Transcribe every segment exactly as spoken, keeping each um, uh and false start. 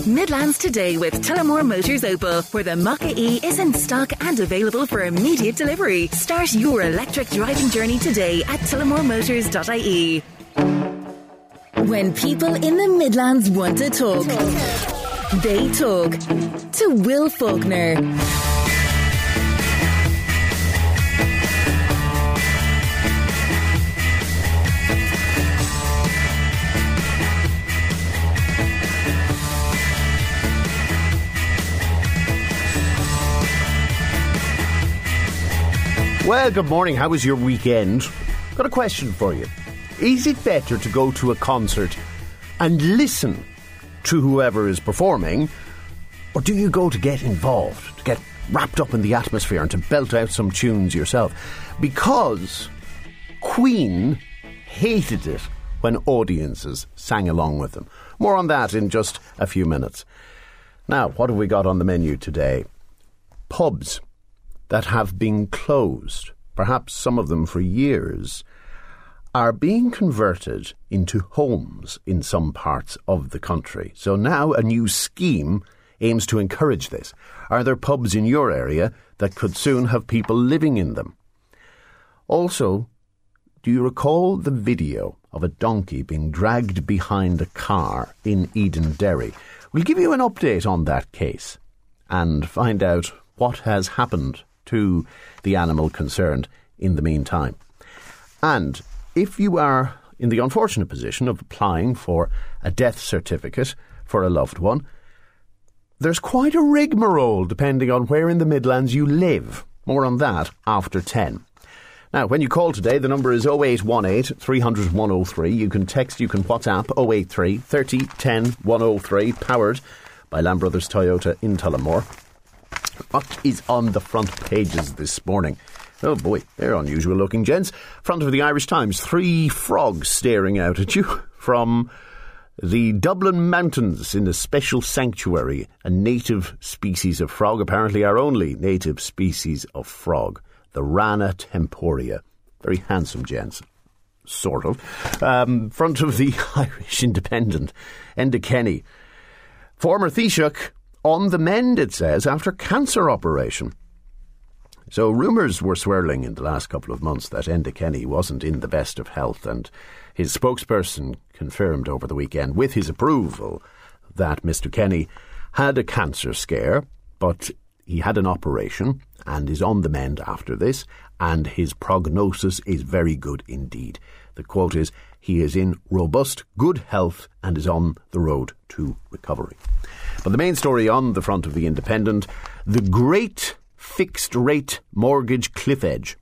Midlands Today with Tullamore Motors Opel, where the Mach-E is in stock and available for immediate delivery. Start your electric driving journey today at tullamore motors dot I E. When people in the Midlands want to talk, they talk to Will Faulkner. Well, good morning. How was your weekend? Got a question for you. Is it better to go to a concert and listen to whoever is performing, or do you go to get involved, to get wrapped up in the atmosphere and to belt out some tunes yourself? Because Queen hated it when audiences sang along with them. More on that in just a few minutes. Now, what have we got on the menu today? Pubs that have been closed, perhaps some of them for years, are being converted into homes in some parts of the country. So now a new scheme aims to encourage this. Are there pubs in your area that could soon have people living in them? Also, do you recall the video of a donkey being dragged behind a car in Edenderry? We'll give you an update on that case and find out what has happened to the animal concerned in the meantime. And if you are in the unfortunate position of applying for a death certificate for a loved one, there's quite a rigmarole depending on where in the Midlands you live. More on that after ten. Now, when you call today, the number is oh eight one eight, three hundred, one oh three. You can text, you can WhatsApp oh eight three, thirty, ten, one oh three, powered by Lamb Brothers Toyota in Tullamore. What is on the front pages this morning? Oh boy, they're unusual looking, gents. Front of the Irish Times, three frogs staring out at you from the Dublin Mountains in a special sanctuary, a native species of frog, apparently our only native species of frog, the Rana temporea. Very handsome, gents. Sort of. Um, front of the Irish Independent, Enda Kenny. Former Taoiseach on the mend, it says, after cancer operation. So rumours were swirling in the last couple of months that Enda Kenny wasn't in the best of health, and his spokesperson confirmed over the weekend, with his approval, that Mister Kenny had a cancer scare, but he had an operation and is on the mend after this, and his prognosis is very good indeed. The quote is, he is in robust, good health and is on the road to recovery. But the main story on the front of the Independent, the great fixed-rate mortgage cliff edge.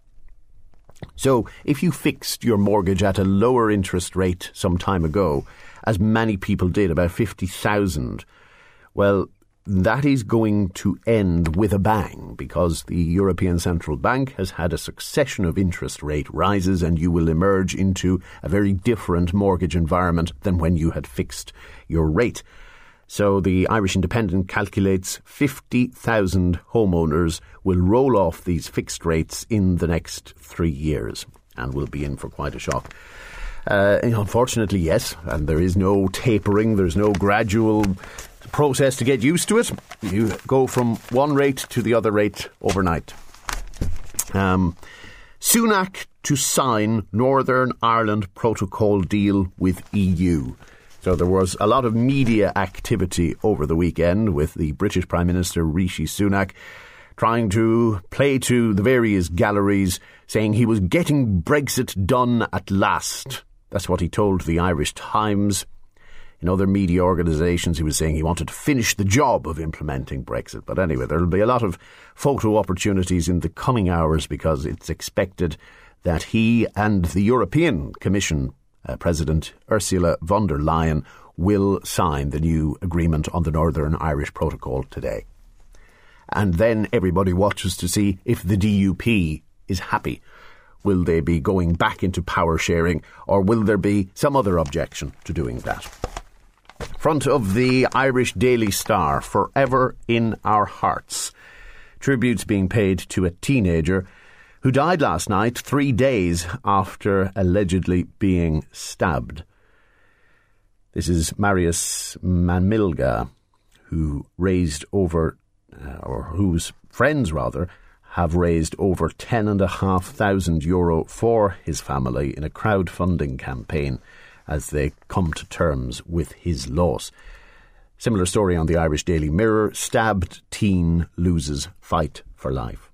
So, if you fixed your mortgage at a lower interest rate some time ago, as many people did, about fifty thousand, well, that is going to end with a bang, because the European Central Bank has had a succession of interest rate rises, and you will emerge into a very different mortgage environment than when you had fixed your rate. So the Irish Independent calculates fifty thousand homeowners will roll off these fixed rates in the next three years and will be in for quite a shock. Uh, unfortunately, yes, and there is no tapering, there's no gradual process to get used to it. You go from one rate to the other rate overnight. Um, Sunak to sign Northern Ireland Protocol deal with E U. So there was a lot of media activity over the weekend with the British Prime Minister Rishi Sunak trying to play to the various galleries, saying he was getting Brexit done at last. That's what he told the Irish Times. In other media organisations, he was saying he wanted to finish the job of implementing Brexit. But anyway, there will be a lot of photo opportunities in the coming hours, because it's expected that he and the European Commission Uh, President Ursula von der Leyen will sign the new agreement on the Northern Irish Protocol today. And then everybody watches to see if the D U P is happy. Will they be going back into power sharing, or will there be some other objection to doing that? Front of the Irish Daily Star, forever in our hearts. Tributes being paid to a teenager who died last night, three days after allegedly being stabbed. This is Marius Manmilga, who raised over, uh, or whose friends rather, have raised over ten and a half thousand euro for his family in a crowdfunding campaign as they come to terms with his loss. Similar story on the Irish Daily Mirror. Stabbed teen loses fight for life.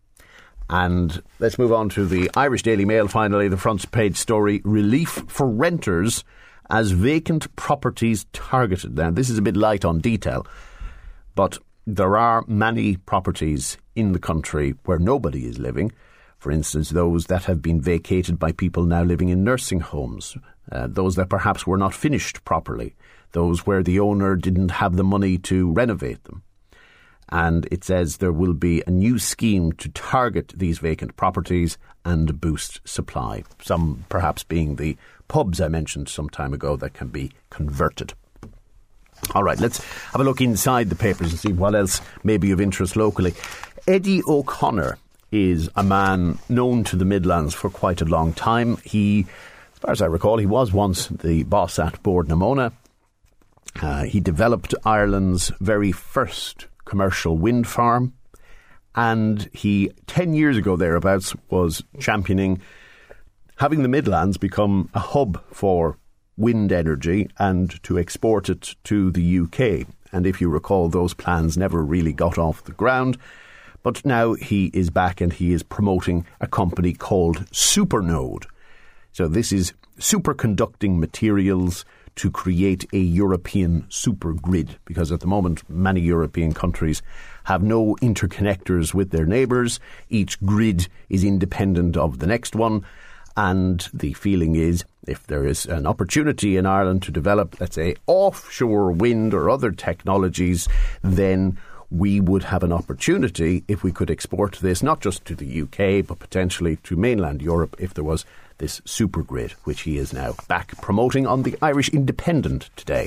And let's move on to the Irish Daily Mail, finally, the front page story, relief for renters as vacant properties targeted. Now, this is a bit light on detail, but there are many properties in the country where nobody is living. For instance, those that have been vacated by people now living in nursing homes, uh, those that perhaps were not finished properly, those where the owner didn't have the money to renovate them. And it says there will be a new scheme to target these vacant properties and boost supply. Some perhaps being the pubs I mentioned some time ago that can be converted. All right, let's have a look inside the papers and see what else may be of interest locally. Eddie O'Connor is a man known to the Midlands for quite a long time. He, as far as I recall, he was once the boss at Bord na Móna. Uh, he developed Ireland's very first commercial wind farm, and he, ten years ago thereabouts, was championing having the Midlands become a hub for wind energy and to export it to the U K. And if you recall, those plans never really got off the ground. But now he is back and he is promoting a company called Supernode. So this is superconducting materials to create a European supergrid, because at the moment many European countries have no interconnectors with their neighbours. Each grid is independent of the next one, and the feeling is if there is an opportunity in Ireland to develop, let's say, offshore wind or other technologies, then we would have an opportunity if we could export this not just to the U K but potentially to mainland Europe if there was this supergrid, which he is now back promoting on the Irish Independent today.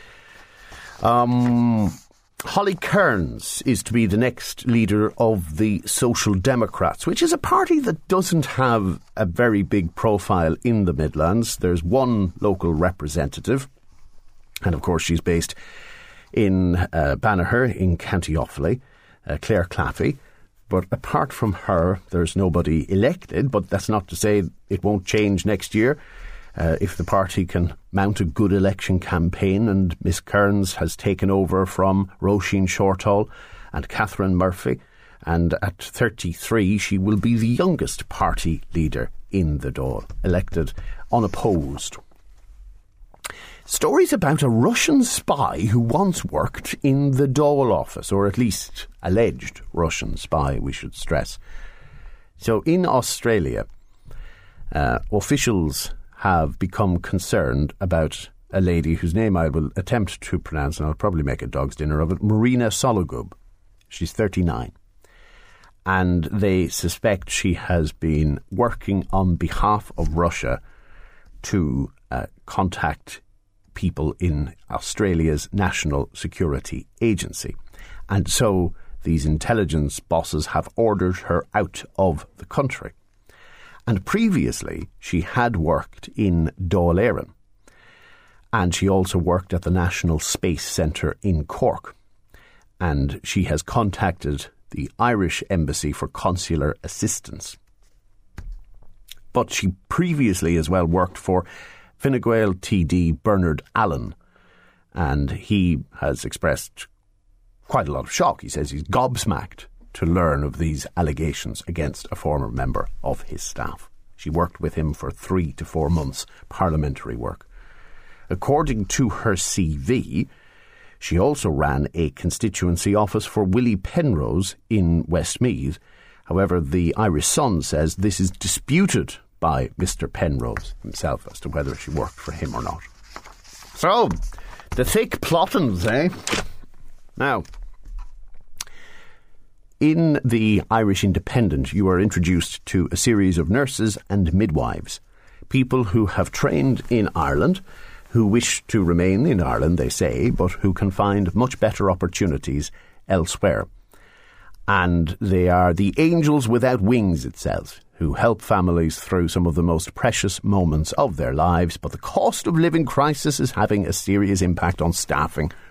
Um, Holly Cairns is to be the next leader of the Social Democrats, which is a party that doesn't have a very big profile in the Midlands. There's one local representative, and of course she's based in uh, Banagher in County Offaly, uh, Claire Claffey. But apart from her, there's nobody elected. But that's not to say it won't change next year uh, if the party can mount a good election campaign. And Miss Cairns has taken over from Roisin Shortall and Catherine Murphy. And at thirty-three, she will be the youngest party leader in the Dáil, elected unopposed. Stories about a Russian spy who once worked in the Dáil office, or at least alleged Russian spy, we should stress. So in Australia, uh, officials have become concerned about a lady whose name I will attempt to pronounce, and I'll probably make a dog's dinner of it, Marina Sologub. She's thirty-nine. And they suspect she has been working on behalf of Russia to uh, contact people in Australia's National Security Agency. And so these intelligence bosses have ordered her out of the country. And previously she had worked in Dáil Éireann, and she also worked at the National Space Centre in Cork. And she has contacted the Irish Embassy for consular assistance. But she previously as well worked for Fine Gael T D Bernard Allen, and he has expressed quite a lot of shock. He says he's gobsmacked to learn of these allegations against a former member of his staff. She worked with him for three to four months, parliamentary work. According to her C V, she also ran a constituency office for Willie Penrose in Westmeath. However, the Irish Sun says this is disputed by Mister Penrose himself as to whether she worked for him or not. So, the thick plottings, eh? Now, in the Irish Independent, you are introduced to a series of nurses and midwives, people who have trained in Ireland, who wish to remain in Ireland, they say, but who can find much better opportunities elsewhere. And they are the angels without wings, it says, who help families through some of the most precious moments of their lives. But the cost of living crisis is having a serious impact on staffing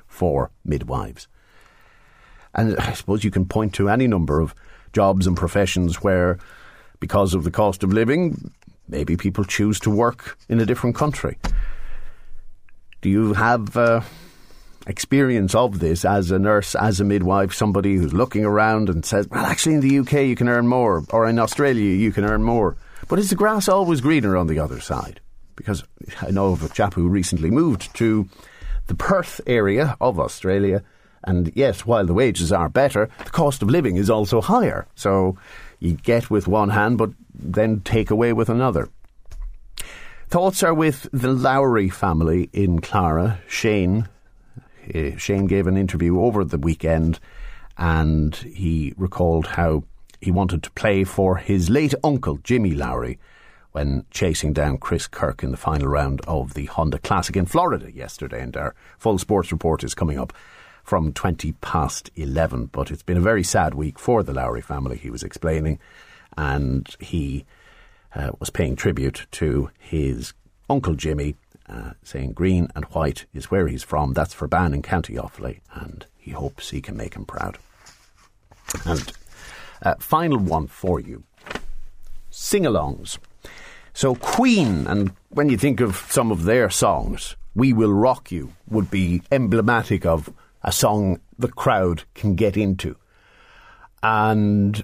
for midwives. And I suppose you can point to any number of jobs and professions where, because of the cost of living, maybe people choose to work in a different country. Do you have uh, experience of this as a nurse, as a midwife, somebody who's looking around and says, well, actually in the U K you can earn more, or in Australia you can earn more? But is the grass always greener on the other side? Because I know of a chap who recently moved to the Perth area of Australia, and yes, while the wages are better, the cost of living is also higher. So you get with one hand, but then take away with another. Thoughts are with the Lowry family in Clara. Shane, uh, Shane gave an interview over the weekend, and he recalled how he wanted to play for his late uncle, Jimmy Lowry, when chasing down Chris Kirk in the final round of the Honda Classic in Florida yesterday. And our full sports report is coming up from twenty past eleven. But it's been a very sad week for the Lowry family, he was explaining, and he uh, was paying tribute to his uncle Jimmy, uh, saying green and white is where he's from. That's for Ban in County Offaly, and he hopes he can make him proud. And uh, final one for you, sing-alongs. So Queen, and when you think of some of their songs, We Will Rock You would be emblematic of a song the crowd can get into. And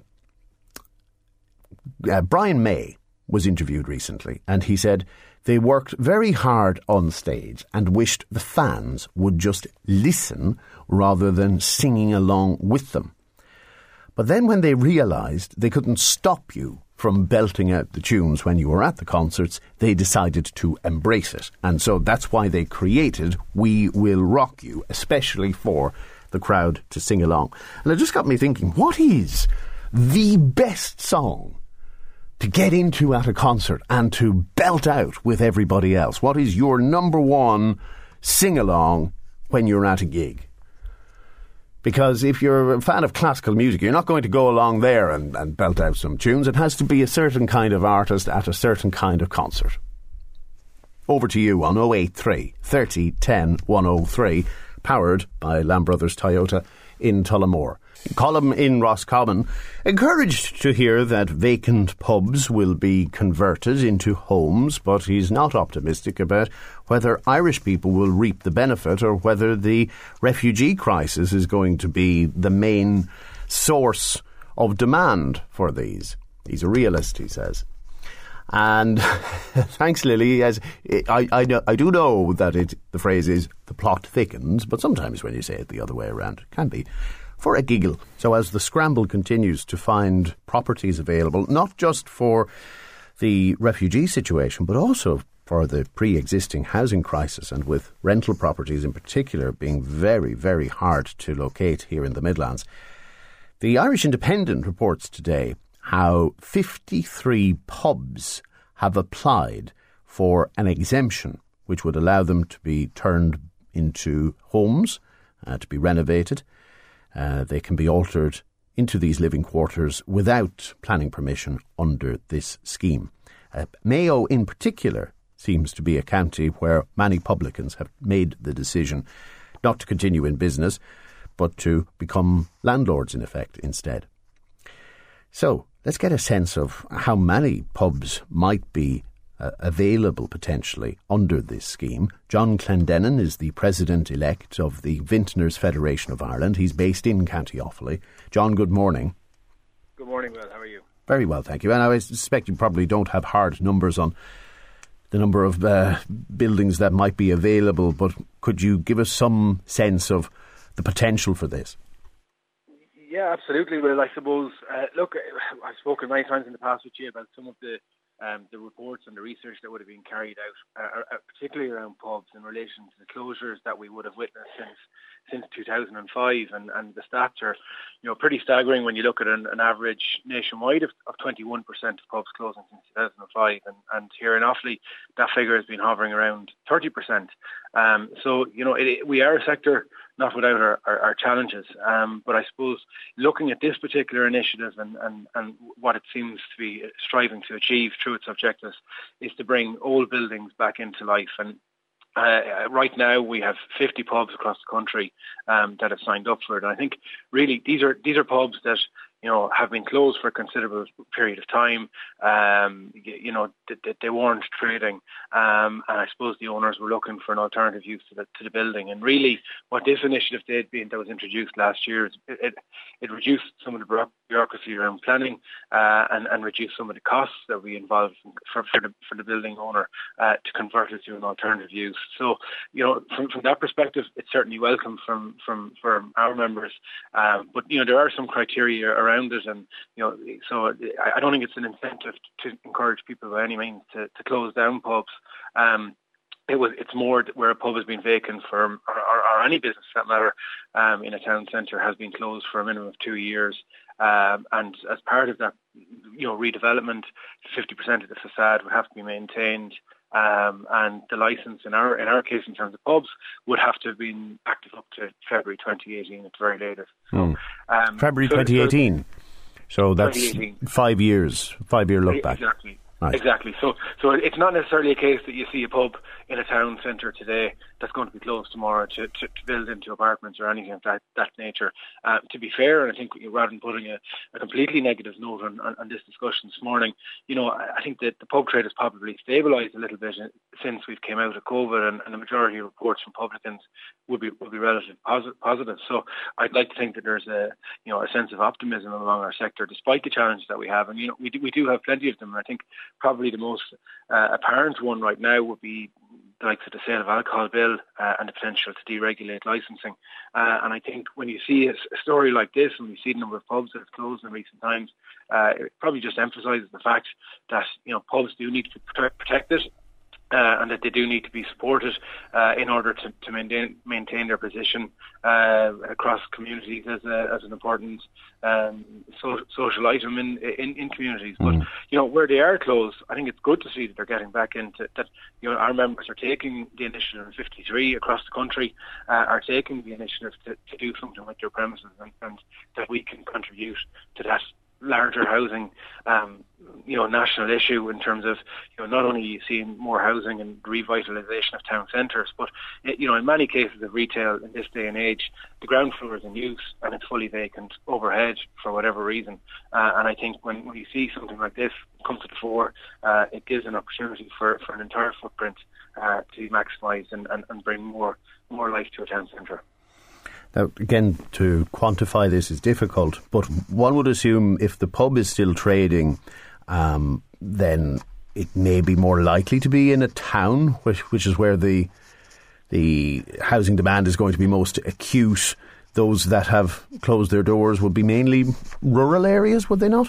uh, Brian May was interviewed recently, and he said they worked very hard on stage and wished the fans would just listen rather than singing along with them. But then when they realised they couldn't stop you from belting out the tunes when you were at the concerts, they decided to embrace it. And so that's why they created We Will Rock You, especially for the crowd to sing along. And it just got me thinking, what is the best song to get into at a concert and to belt out with everybody else? What is your number one sing-along when you're at a gig? Because if you're a fan of classical music, you're not going to go along there and, and belt out some tunes. It has to be a certain kind of artist at a certain kind of concert. Over to you on oh eight three, thirty, ten, one oh three, powered by Lamb Brothers Toyota in Tullamore. Colm in Roscommon, encouraged to hear that vacant pubs will be converted into homes, but he's not optimistic about whether Irish people will reap the benefit or whether the refugee crisis is going to be the main source of demand for these. He's a realist, he says. And thanks, Lily. As I, I, know, I do know that it, the phrase is the plot thickens, but sometimes when you say it the other way around, it can be for a giggle. So as the scramble continues to find properties available, not just for the refugee situation, but also for the pre-existing housing crisis, and with rental properties in particular being very, very hard to locate here in the Midlands, the Irish Independent reports today how fifty-three pubs have applied for an exemption which would allow them to be turned into homes, uh, to be renovated. Uh, they can be altered into these living quarters without planning permission under this scheme. Uh, Mayo in particular seems to be a county where many publicans have made the decision not to continue in business, but to become landlords in effect instead. So let's get a sense of how many pubs might be uh, available potentially under this scheme. John Clendenin is the President-elect of the Vintners Federation of Ireland. He's based in County Offaly. John, good morning. Good morning, Will. How are you? Very well, thank you. And I suspect you probably don't have hard numbers on the number of uh, buildings that might be available, but could you give us some sense of the potential for this? Yeah, absolutely, Will. I suppose, uh, look, I've spoken many times in the past with you about some of the um, the reports and the research that would have been carried out, uh, uh, particularly around pubs in relation to the closures that we would have witnessed since since two thousand five, and, and the stats are, you know, pretty staggering when you look at an, an average nationwide of, of twenty-one percent of pubs closing since two thousand five, and, and here in Offaly that figure has been hovering around thirty percent. Um, so, you know, it, it, we are a sector not without our, our, our challenges, um, but I suppose looking at this particular initiative and, and, and what it seems to be striving to achieve through its objectives is to bring old buildings back into life. And Uh, right now, we have fifty pubs across the country um, that have signed up for it. And I think really these are these are pubs that you know have been closed for a considerable period of time. Um, you, you know they, they weren't trading, um, and I suppose the owners were looking for an alternative use to the, to the building. And really, what this initiative did, being that was introduced last year, is it, it, it reduced some of the bureaucracy around planning uh, and and reduced some of the costs that we involved for for the for the building owner uh, to convert it to an alternative use. So, you know, from, from that perspective, it's certainly welcome from, from, from our members. Um, but, you know, there are some criteria around it. And, you know, so I don't think it's an incentive to encourage people by any means to, to close down pubs. Um, it was, it's more where a pub has been vacant for, or, or, or any business for that matter, um, in a town centre has been closed for a minimum of two years. Um, and as part of that, you know, redevelopment, fifty percent of the facade would have to be maintained. Um, and the licence in our in our case, in terms of pubs, would have to have been active up to February twenty eighteen at the very latest. So, mm. um, February so twenty eighteen. So that's five years, five year look back. Exactly. Right. Exactly. So, so it's not necessarily a case that you see a pub in a town centre today that's going to be closed tomorrow to, to, to build into apartments or anything of that, that nature. Uh, to be fair, and I think rather than putting a, a completely negative note on, on, on this discussion this morning, you know, I, I think that the pub trade has probably stabilised a little bit since we've came out of COVID, and, and the majority of reports from publicans would be would be relatively posit- positive. So I'd like to think that there's a you know a sense of optimism along our sector, despite the challenges that we have. And you know, we do, we do have plenty of them. And I think probably the most uh, apparent one right now would be the likes of the sale of alcohol bill uh, and the potential to deregulate licensing. Uh, and I think when you see a, a story like this, and we see the number of pubs that have closed in recent times, uh, it probably just emphasises the fact that you know pubs do need to be protect, protected. Uh, and that they do need to be supported uh, in order to, to maintain maintain their position uh, across communities as a, as an important um, so, social item in, in, in communities. Mm. But you know where they are closed, I think it's good to see that they're getting back into that. You know our members are taking the initiative in fifty-three across the country, uh, are taking the initiative to, to do something with their premises, and, and that we can contribute to that larger housing, um, you know, national issue in terms of, you know, not only seeing more housing and revitalisation of town centres, but, you know, in many cases of retail in this day and age, the ground floor is in use and it's fully vacant overhead for whatever reason. Uh, and I think when, when you see something like this come to the fore, uh, it gives an opportunity for, for an entire footprint uh, to be maximised and, and, and bring more more life to a town centre. Now, again, to quantify this is difficult, but one would assume if the pub is still trading, um, then it may be more likely to be in a town, which, which is where the the housing demand is going to be most acute. Those that have closed their doors would be mainly rural areas, would they not?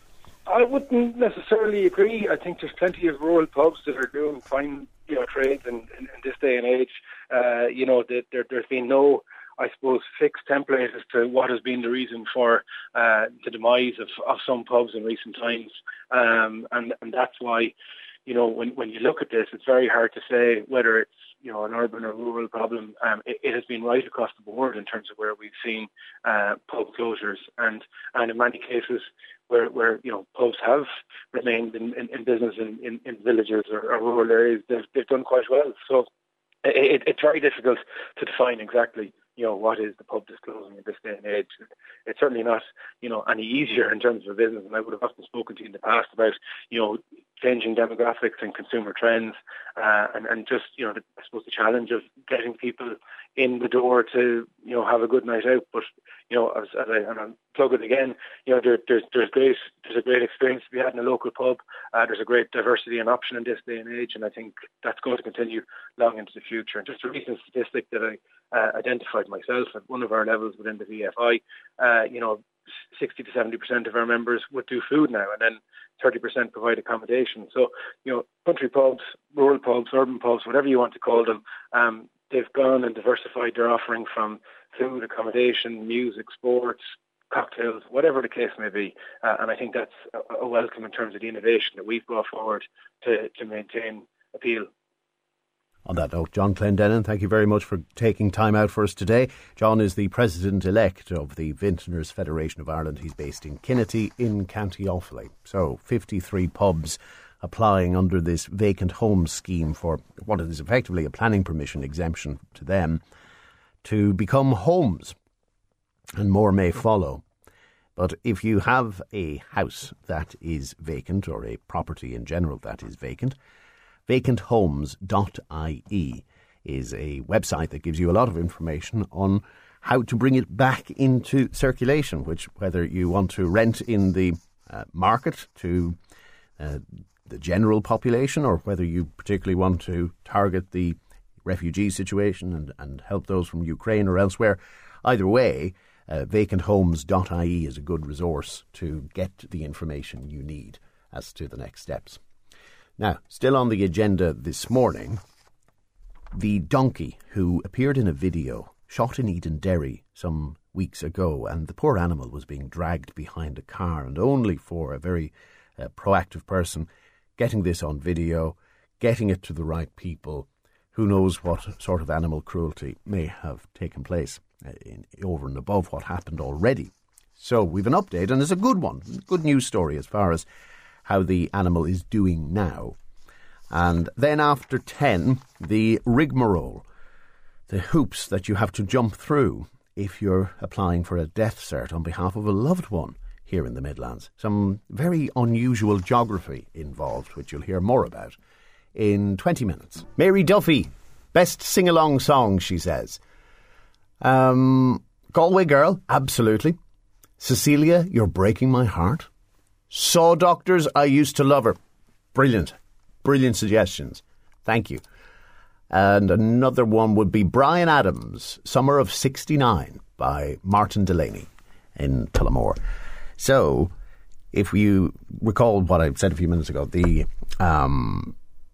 I wouldn't necessarily agree. I think there's plenty of rural pubs that are doing fine, you know, trades in, in, in this day and age. Uh, you know, that there, there's been no, I suppose, fixed template as to what has been the reason for uh, the demise of, of some pubs in recent times. Um, and, and that's why, you know, when, when you look at this, it's very hard to say whether it's, you know, an urban or rural problem. Um, it, it has been right across the board in terms of where we've seen uh, pub closures. And, and in many cases where, where you know, pubs have remained in, in, in business in, in, in villages or, or rural areas, they've, they've done quite well. So it, it's very difficult to define exactly, you know, what is the pub that's closing in this day and age. It's certainly not, you know, any easier in terms of a business. And I would have often spoken to you in the past about, you know, changing demographics and consumer trends, uh, and, and just, you know, the, I suppose the challenge of getting people in the door to, you know, have a good night out. But, you know, as, as I, and I'll plug it again, you know, there, there's there's great there's a great experience to be had in a local pub. Uh, there's a great diversity and option in this day and age, and I think that's going to continue long into the future. And just a recent statistic that I uh, identified myself at one of our levels within the V F I, uh, you know, sixty to seventy percent of our members would do food now, and then thirty percent provide accommodation. So, you know, country pubs, rural pubs, urban pubs, whatever you want to call them, um, they've gone and diversified their offering from food, accommodation, music, sports, cocktails, whatever the case may be. Uh, and I think that's a, a welcome in terms of the innovation that we've brought forward to, to maintain appeal. On that note, John Clendenin, thank you very much for taking time out for us today. John is the President-elect of the Vintners Federation of Ireland. He's based in Kinnetty in County Offaly. So, fifty-three pubs applying under this vacant homes scheme for what is effectively a planning permission exemption to them to become homes, and more may follow. But if you have a house that is vacant, or a property in general that is vacant, vacant homes dot I E is a website that gives you a lot of information on how to bring it back into circulation, which whether you want to rent in the uh, market to uh, the general population, or whether you particularly want to target the refugee situation and, and help those from Ukraine or elsewhere. Either way, uh, vacant homes dot I E is a good resource to get the information you need as to the next steps. Now, still on the agenda this morning, the donkey who appeared in a video shot in Edenderry some weeks ago, and the poor animal was being dragged behind a car, and only for a very uh, proactive person getting this on video, getting it to the right people. Who knows what sort of animal cruelty may have taken place uh, in, over and above what happened already. So we've an update, and it's a good one, good news story as far as how the animal is doing now. And then after ten, the rigmarole, the hoops that you have to jump through if you're applying for a death cert on behalf of a loved one here in the Midlands. Some very unusual geography involved, which you'll hear more about in twenty minutes. Mary Duffy, best sing-along song, she says. Um, Galway Girl, absolutely. Cecilia, You're Breaking My Heart. Saw Doctors, I Used to Love Her. Brilliant. Brilliant suggestions. Thank you. And another one would be Bryan Adams, Summer of sixty-nine by Martin Delaney in Tullamore. So, if you recall what I said a few minutes ago, the um,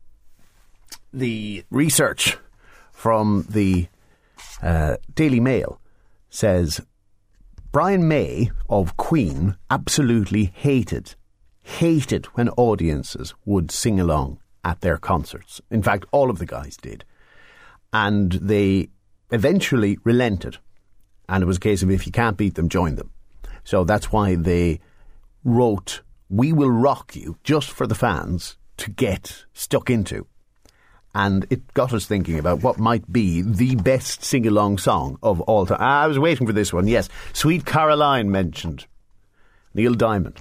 the research from the uh, Daily Mail says Brian May of Queen absolutely hated, hated when audiences would sing along at their concerts. In fact, all of the guys did. And they eventually relented. And it was a case of if you can't beat them, join them. So that's why they wrote We Will Rock You just for the fans to get stuck into. And it got us thinking about what might be the best sing-along song of all time. I was waiting for this one, yes. Sweet Caroline mentioned. Neil Diamond.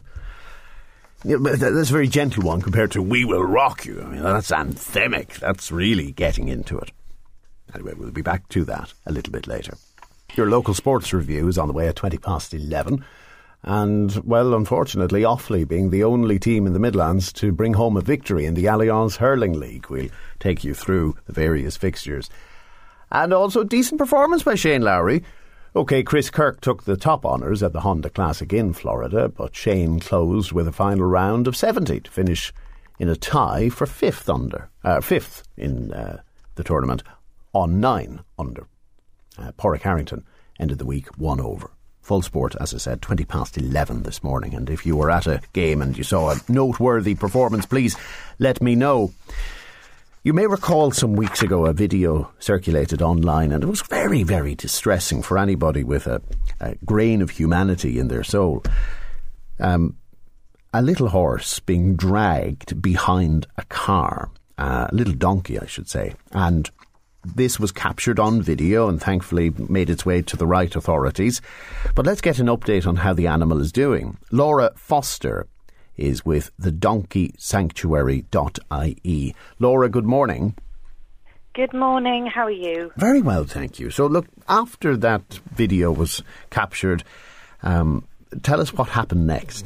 That's a very gentle one compared to We Will Rock You. I mean, that's anthemic. That's really getting into it. Anyway, we'll be back to that a little bit later. Your local sports review is on the way at twenty past eleven. And, well, unfortunately, Offaly being the only team in the Midlands to bring home a victory in the Allianz Hurling League. We'll take you through the various fixtures. And also decent performance by Shane Lowry. OK, Chris Kirk took the top honours at the Honda Classic in Florida, but Shane closed with a final round of seventy to finish in a tie for fifth under, uh, fifth in uh, the tournament on nine under. Uh, Porrick Harrington ended the week one over. Full sport, as I said, twenty past eleven this morning. And if you were at a game and you saw a noteworthy performance, please let me know. You may recall some weeks ago a video circulated online, and it was very, very distressing for anybody with a, a grain of humanity in their soul. Um, a little horse being dragged behind a car, uh, a little donkey, I should say, and this was captured on video and thankfully made its way to the right authorities. But let's get an update on how the animal is doing. Laura Foster is with the donkey sanctuary dot I E. Laura, good morning. Good morning. How are you? Very well, thank you. So look, after that video was captured, um, tell us what happened next.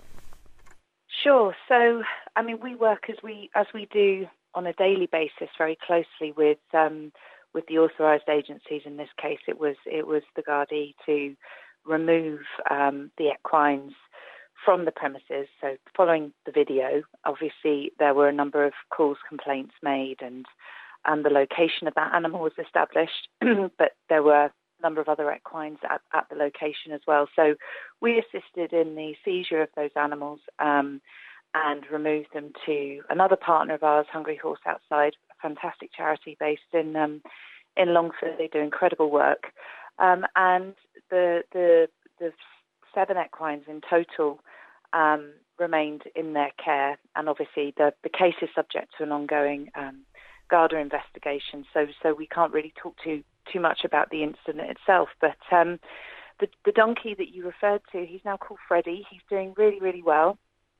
Sure. So, I mean, we work as we as we do on a daily basis very closely with um, with the authorised agencies. In this case, it was it was the Gardaí to remove um, the equines from the premises. So following the video, obviously there were a number of calls, complaints made, and and the location of that animal was established, but there were a number of other equines at, at the location as well. So we assisted in the seizure of those animals um, and removed them to another partner of ours, Hungry Horse Outside, a fantastic charity based in um, in Longford. They do incredible work. Um, and the, the the seven equines in total um, remained in their care, and obviously the, the case is subject to an ongoing um, Garda investigation, so so we can't really talk too too much about the incident itself. But um, the, the donkey that you referred to, he's now called Freddie. He's doing really, really well.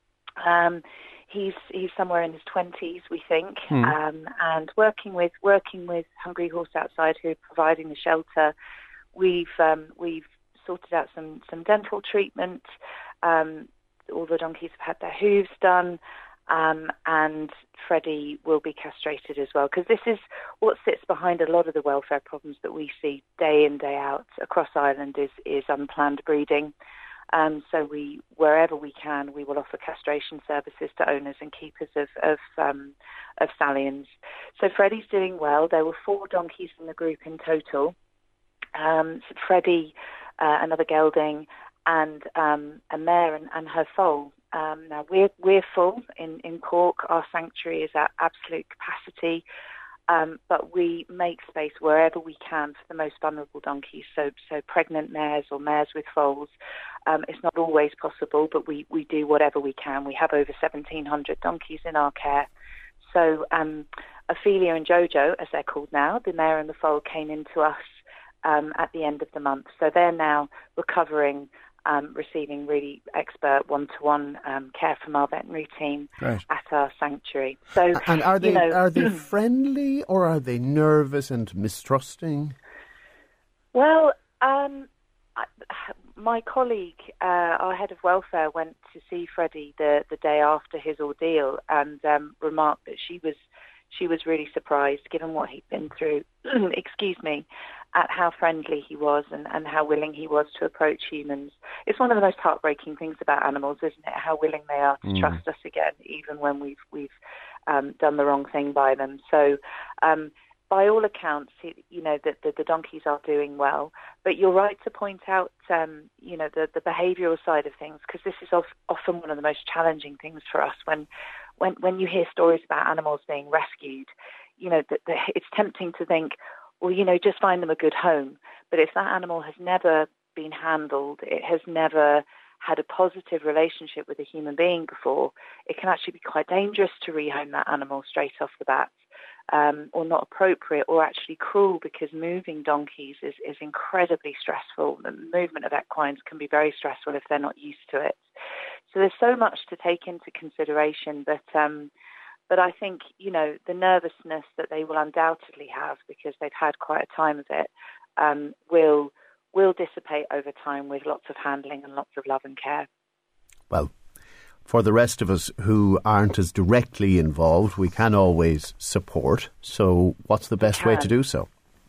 Um, he's he's somewhere in his twenties, we think, hmm. um, and working with working with Hungry Horse Outside, who are providing the shelter. We've um, we've sorted out some some dental treatment. Um, all the donkeys have had their hooves done, um, and Freddie will be castrated as well, because this is what sits behind a lot of the welfare problems that we see day in, day out across Ireland is is unplanned breeding. Um, so we, wherever we can, we will offer castration services to owners and keepers of of, um, of stallions. So Freddie's doing well. There were four donkeys in the group in total. Um, so Freddie, uh, another gelding, and um, a mare and, and her foal. Um, now we're we're full in, in Cork. Our sanctuary is at absolute capacity, um, but we make space wherever we can for the most vulnerable donkeys. So so pregnant mares or mares with foals. Um, it's not always possible, but we, we do whatever we can. We have over seventeen hundred donkeys in our care. So um, Ophelia and Jojo, as they're called now, the mare and the foal, came into us um, at the end of the month. So they're now recovering. Um, receiving really expert one-to-one um, care from our veterinary team right. at our sanctuary. So, and are they you know, are they friendly or are they nervous and mistrusting? Well, um, I, my colleague, uh, our head of welfare, went to see Freddie the, the day after his ordeal and um, remarked that she was she was really surprised, given what he'd been through. excuse me. At how friendly he was and, and how willing he was to approach humans. It's one of the most heartbreaking things about animals, isn't it? How willing they are to mm. trust us again, even when we've we've um, done the wrong thing by them. So, um, by all accounts, you know, the, the, the donkeys are doing well. But you're right to point out, um, you know, the, the behavioural side of things, because this is of, often one of the most challenging things for us. When, when, when you hear stories about animals being rescued, you know, the, the, it's tempting to think, well, you know, just find them a good home. But if that animal has never been handled, it has never had a positive relationship with a human being before, it can actually be quite dangerous to rehome that animal straight off the bat, um, or not appropriate, or actually cruel, because moving donkeys is, is incredibly stressful. The movement of equines can be very stressful if they're not used to it. So there's so much to take into consideration, but... Um, But I think, you know, the nervousness that they will undoubtedly have, because they've had quite a time of it, um, will will dissipate over time with lots of handling and lots of love and care. Well, for the rest of us who aren't as directly involved, we can always support. So what's the best way to do so?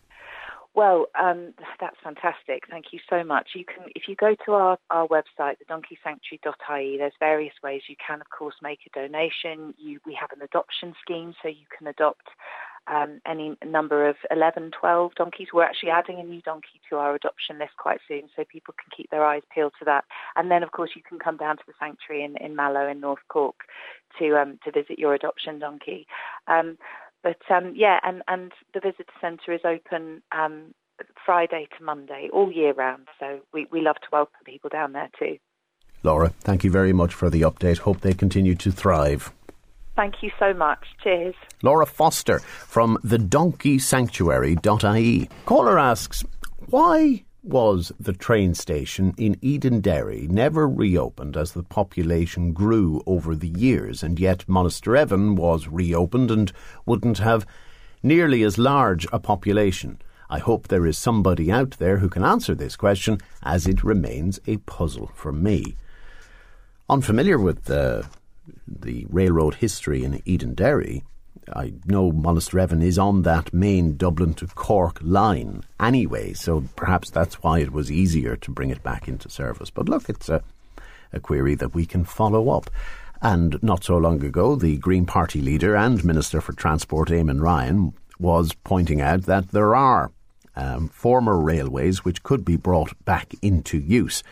Well, um, that's fantastic. Thank you so much. You can, if you go to our, our website, the donkey sanctuary dot I E, there's various ways you can, of course, make a donation. You, we have an adoption scheme, so you can adopt um, any number of eleven, twelve donkeys. We're actually adding a new donkey to our adoption list quite soon, so people can keep their eyes peeled to that. And then, of course, you can come down to the sanctuary in, in Mallow in North Cork to um, to visit your adoption donkey. Um, But, um, yeah, and, and the visitor centre is open um, Friday to Monday, all year round. So we, we love to welcome people down there too. Laura, thank you very much for the update. Hope they continue to thrive. Thank you so much. Cheers. Laura Foster from the donkey sanctuary dot I E. Caller asks, why was the train station in Edenderry never reopened as the population grew over the years, and yet Monasterevin was reopened and wouldn't have nearly as large a population? I hope there is somebody out there who can answer this question, as it remains a puzzle for me. Unfamiliar with the, the railroad history in Edenderry, I know Monasterevin is on that main Dublin to Cork line anyway, so perhaps that's why it was easier to bring it back into service. But look, it's a, a query that we can follow up. And not so long ago, the Green Party leader and Minister for Transport, Eamon Ryan, was pointing out that there are um, former railways which could be brought back into use.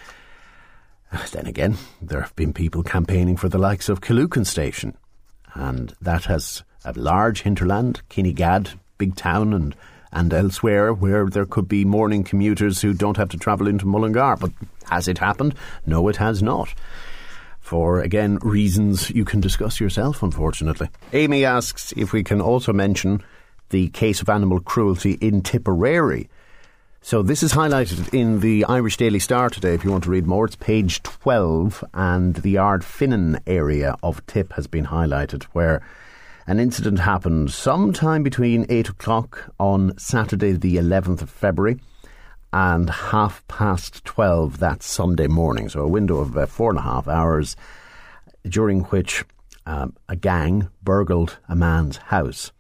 Then again, there have been people campaigning for the likes of Killucan Station, and that has a large hinterland, Kinnegad, big town, and, and elsewhere where there could be morning commuters who don't have to travel into Mullingar. But has it happened? No, it has not. for, again, reasons you can discuss yourself, unfortunately. Amy asks if we can also mention the case of animal cruelty in Tipperary. So this is highlighted in the Irish Daily Star today, if you want to read more. It's page twelve, and the Ardfinnan area of Tip has been highlighted, where an incident happened sometime between eight o'clock on Saturday the eleventh of February and half past twelve that Sunday morning. So a window of about four and a half hours, during which um, a gang burgled a man's house,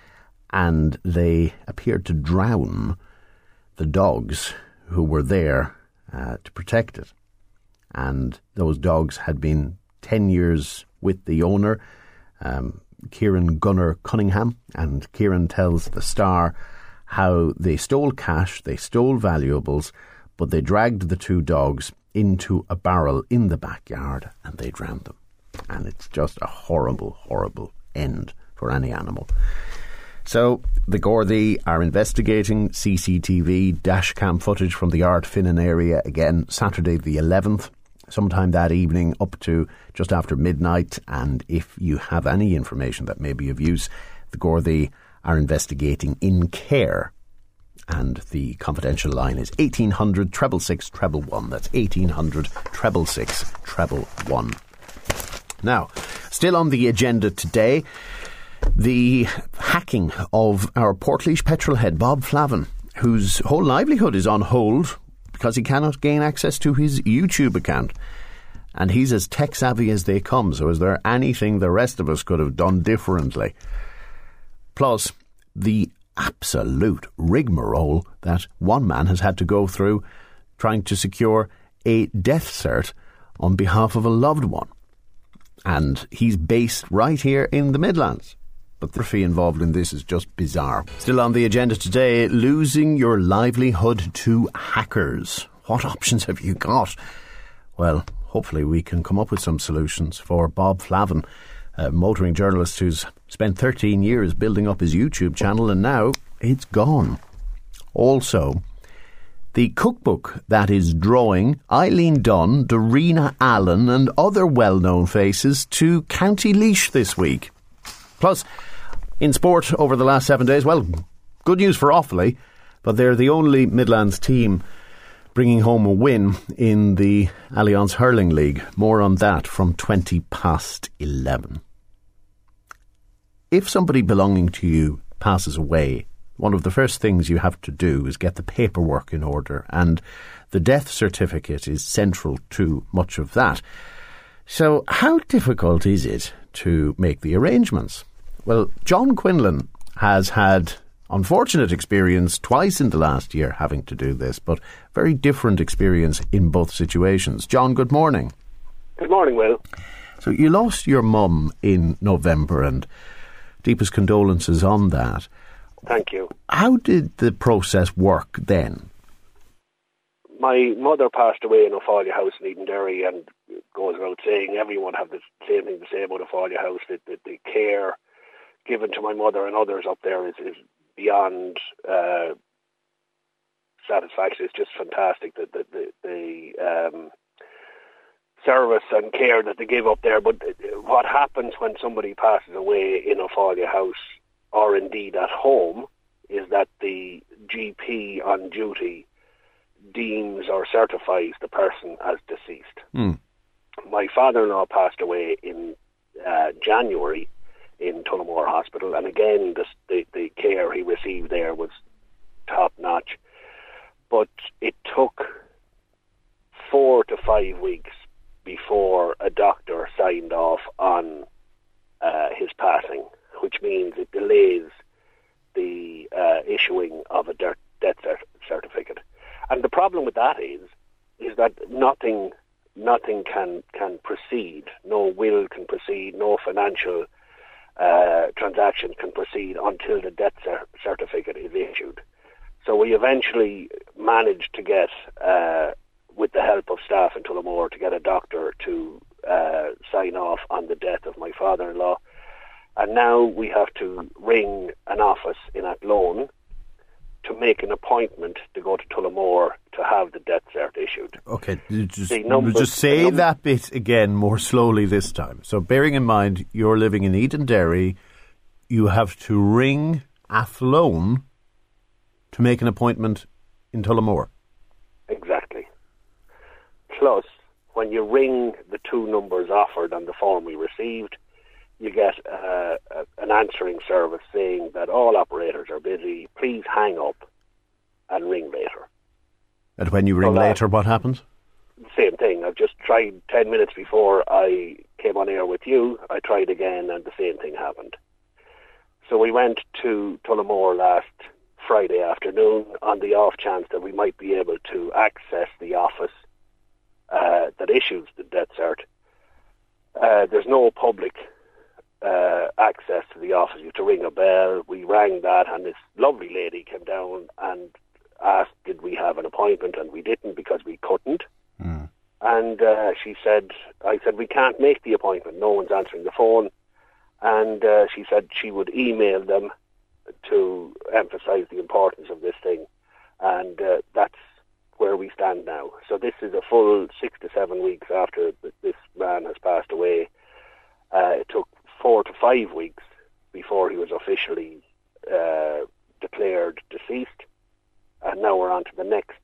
and they appeared to drown the dogs who were there uh, to protect it. And those dogs had been ten years with the owner, um, Kieran Gunnar Cunningham, and Kieran tells the Star how they stole cash, they stole valuables, but they dragged the two dogs into a barrel in the backyard and they drowned them. And it's just a horrible, horrible end for any animal. So the Gardaí are investigating C C T V dash cam footage from the Ardfinnan area again Saturday the eleventh, sometime that evening up to just after midnight. And if you have any information that may be of use, the Gardaí are investigating in care. And the confidential line is eighteen hundred, six six six, one one one. That's eighteen hundred, six six six, one one one. Now, still on the agenda today, the hacking of our Portlaoise petrol head, Bob Flavin, whose whole livelihood is on hold because he cannot gain access to his YouTube account. And he's as tech-savvy as they come, so is there anything the rest of us could have done differently? Plus, the absolute rigmarole that one man has had to go through trying to secure a death cert on behalf of a loved one. And he's based right here in the Midlands. But the fee involved in this is just bizarre. Still on the agenda today, losing your livelihood to hackers. What options have you got? Well, hopefully we can come up with some solutions for Bob Flavin, a motoring journalist who's spent thirteen years building up his YouTube channel, and now it's gone. Also, the cookbook that is drawing Eileen Dunn, Dorina Allen and other well-known faces to County Laois this week. Plus, in sport over the last seven days, well, good news for Offaly, but they're the only Midlands team bringing home a win in the Allianz Hurling League. More on that from twenty past eleven. If somebody belonging to you passes away, one of the first things you have to do is get the paperwork in order, and the death certificate is central to much of that. So how difficult is it to make the arrangements? Well, John Quinlan has had unfortunate experience twice in the last year having to do this, but very different experience in both situations. John, good morning. Good morning, Will. So you lost your mum in November, and deepest condolences on that. Thank you. How did the process work then? My mother passed away in O'Falia House in Edenderry, and it goes without saying, everyone have the same thing to say about O'Falia House, that the, the care given to my mother and others up there is, is beyond uh, satisfaction. It's just fantastic, the, the, the, the um, service and care that they give up there. But what happens when somebody passes away in O'Falia House, or indeed at home, is that the G P on duty deems or certifies the person as deceased. Mm. My father-in-law passed away in uh, January in Tullamore Hospital, and again the, the, the care he received there was top-notch. But it took four to five weeks before a doctor signed off on uh, his passing, which means it delays the uh, issuing of a death cert- certificate. And the problem with that is, is that nothing, nothing can can proceed. No will can proceed. No financial uh, transaction can proceed until the death cer- certificate is issued. So we eventually managed to get, uh, with the help of staff in Tullamore, to get a doctor to uh, sign off on the death of my father-in-law. And now we have to ring an office in Athlone to make an appointment to go to Tullamore to have the death cert issued. Okay, just, numbers, just say num- that bit again more slowly this time. So bearing in mind you're living in Edenderry, you have to ring Athlone to make an appointment in Tullamore. Exactly. Plus, when you ring the two numbers offered on the form we received, you get uh, a, an answering service saying that all operators are busy, please hang up and ring later. And when you ring so later, what happens? Same thing. I've just tried ten minutes before I came on air with you. I tried again and the same thing happened. So we went to Tullamore last Friday afternoon on the off chance that we might be able to access the office uh, that issues the death cert. Uh, there's no public uh, access to the office. You have to ring a bell. We rang that and this lovely lady came down and asked did we have an appointment, and we didn't because we couldn't. Mm. And uh, she said, I said, we can't make the appointment. No one's answering the phone. And uh, she said she would email them to emphasise the importance of this thing. And uh, that's where we stand now. So this is a full six to seven weeks after this man has passed away. Uh, it took four to five weeks before he was officially uh, declared deceased. And now we're on to the next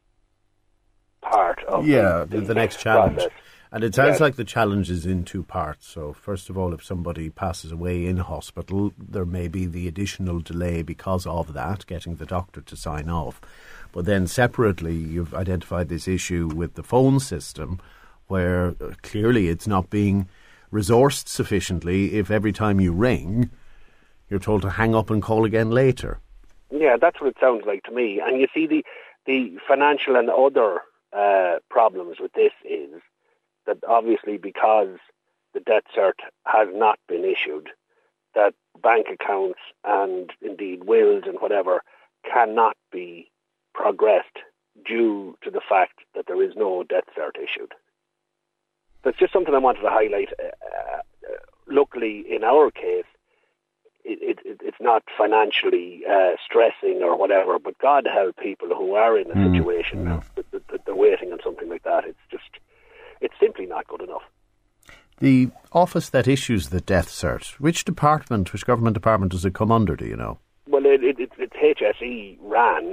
part of yeah, the, the, the next challenge. Process. And it sounds yeah. like the challenge is in two parts. So first of all, if somebody passes away in hospital, there may be the additional delay because of that, getting the doctor to sign off. But then separately, you've identified this issue with the phone system where uh, clearly it's not being resourced sufficiently if every time you ring, you're told to hang up and call again later. Yeah, that's what it sounds like to me. And you see, the the financial and other uh, problems with this is that obviously because the death cert has not been issued, that bank accounts and indeed wills and whatever cannot be progressed due to the fact that there is no death cert issued. That's just something I wanted to highlight. Uh, uh, luckily, in our case, It, it, it's not financially uh, stressing or whatever, but God help people who are in a mm, situation yeah. that, that, that they're waiting on something like that. It's just, it's simply not good enough. The office that issues the death cert, which department, which government department does it come under, do you know? Well, it, it, it, it's H S E ran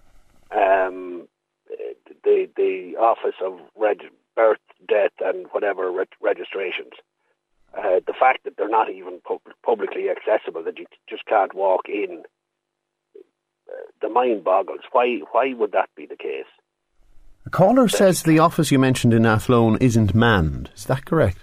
um, the, the Office of Reg- Birth, Death and whatever reg- registrations. Uh, the fact that they're not even pub- publicly accessible, that you just can't walk in, uh, the mind boggles. Why Why would that be the case? A caller that, says the office you mentioned in Athlone isn't manned. Is that correct?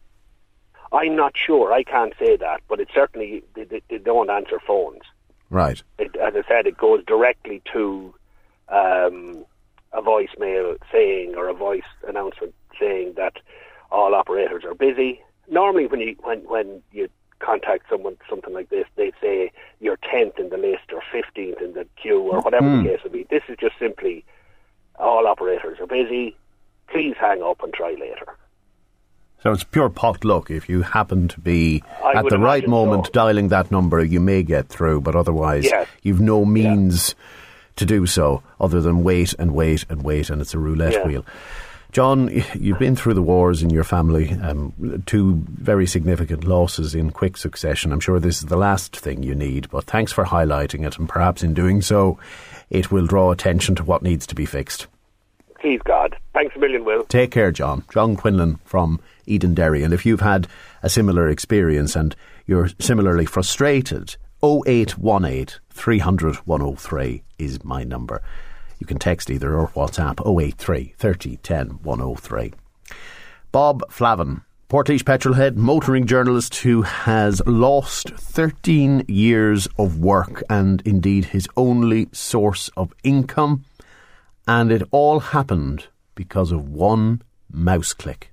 I'm not sure. I can't say that, but it certainly, they, they, they don't answer phones. Right. It, as I said, it goes directly to um, a voicemail saying, or a voice announcement saying that all operators are busy. Normally, when you when, when you contact someone something like this, they say you're tenth in the list or fifteenth in the queue or whatever mm. the case would be. This is just simply all operators are busy. Please hang up and try later. So it's pure pot luck. If you happen to be I at the right moment so. dialing that number, you may get through. But otherwise, yes. you've no means yeah. to do so other than wait and wait and wait, and it's a roulette yeah. wheel. John, you've been through the wars in your family, um, two very significant losses in quick succession. I'm sure this is the last thing you need, but thanks for highlighting it, and perhaps in doing so, it will draw attention to what needs to be fixed. Please God. Thanks a million, Will. Take care, John. John Quinlan from Edenderry. And if you've had a similar experience and you're similarly frustrated, oh eight one eight, three hundred, one oh three is my number. You can text either or WhatsApp oh eight three, thirty, ten, one oh three. Bob Flavin, Portlaoise Petrolhead motoring journalist who has lost thirteen years of work and indeed his only source of income. And it all happened because of one mouse click.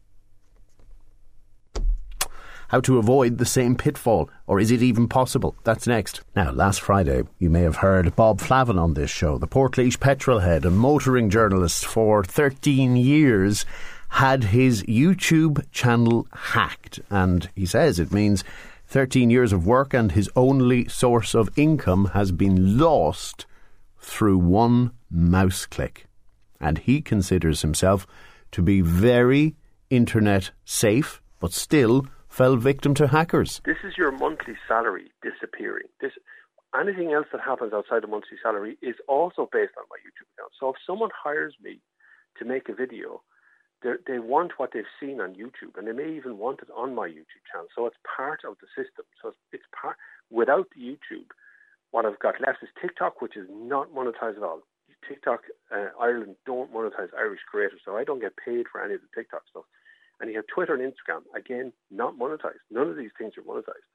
How to avoid the same pitfall, or is it even possible? That's next. Now, last Friday, you may have heard Bob Flavin on this show, the Portlaoise Petrolhead and motoring journalist for thirteen years, had his YouTube channel hacked. And he says it means thirteen years of work and his only source of income has been lost through one mouse click. and he considers himself to be very internet safe, but still fell victim to hackers. This is your monthly salary disappearing. This anything else that happens outside the monthly salary is also based on my YouTube account. So if someone hires me to make a video, they want what they've seen on YouTube, and they may even want it on my YouTube channel. So it's part of the system. So it's, it's part. Without the YouTube, what I've got left is TikTok, which is not monetized at all. TikTok uh, Ireland don't monetize Irish creators, so I don't get paid for any of the TikTok stuff. And you have Twitter and Instagram, again, not monetized. None of these things are monetized.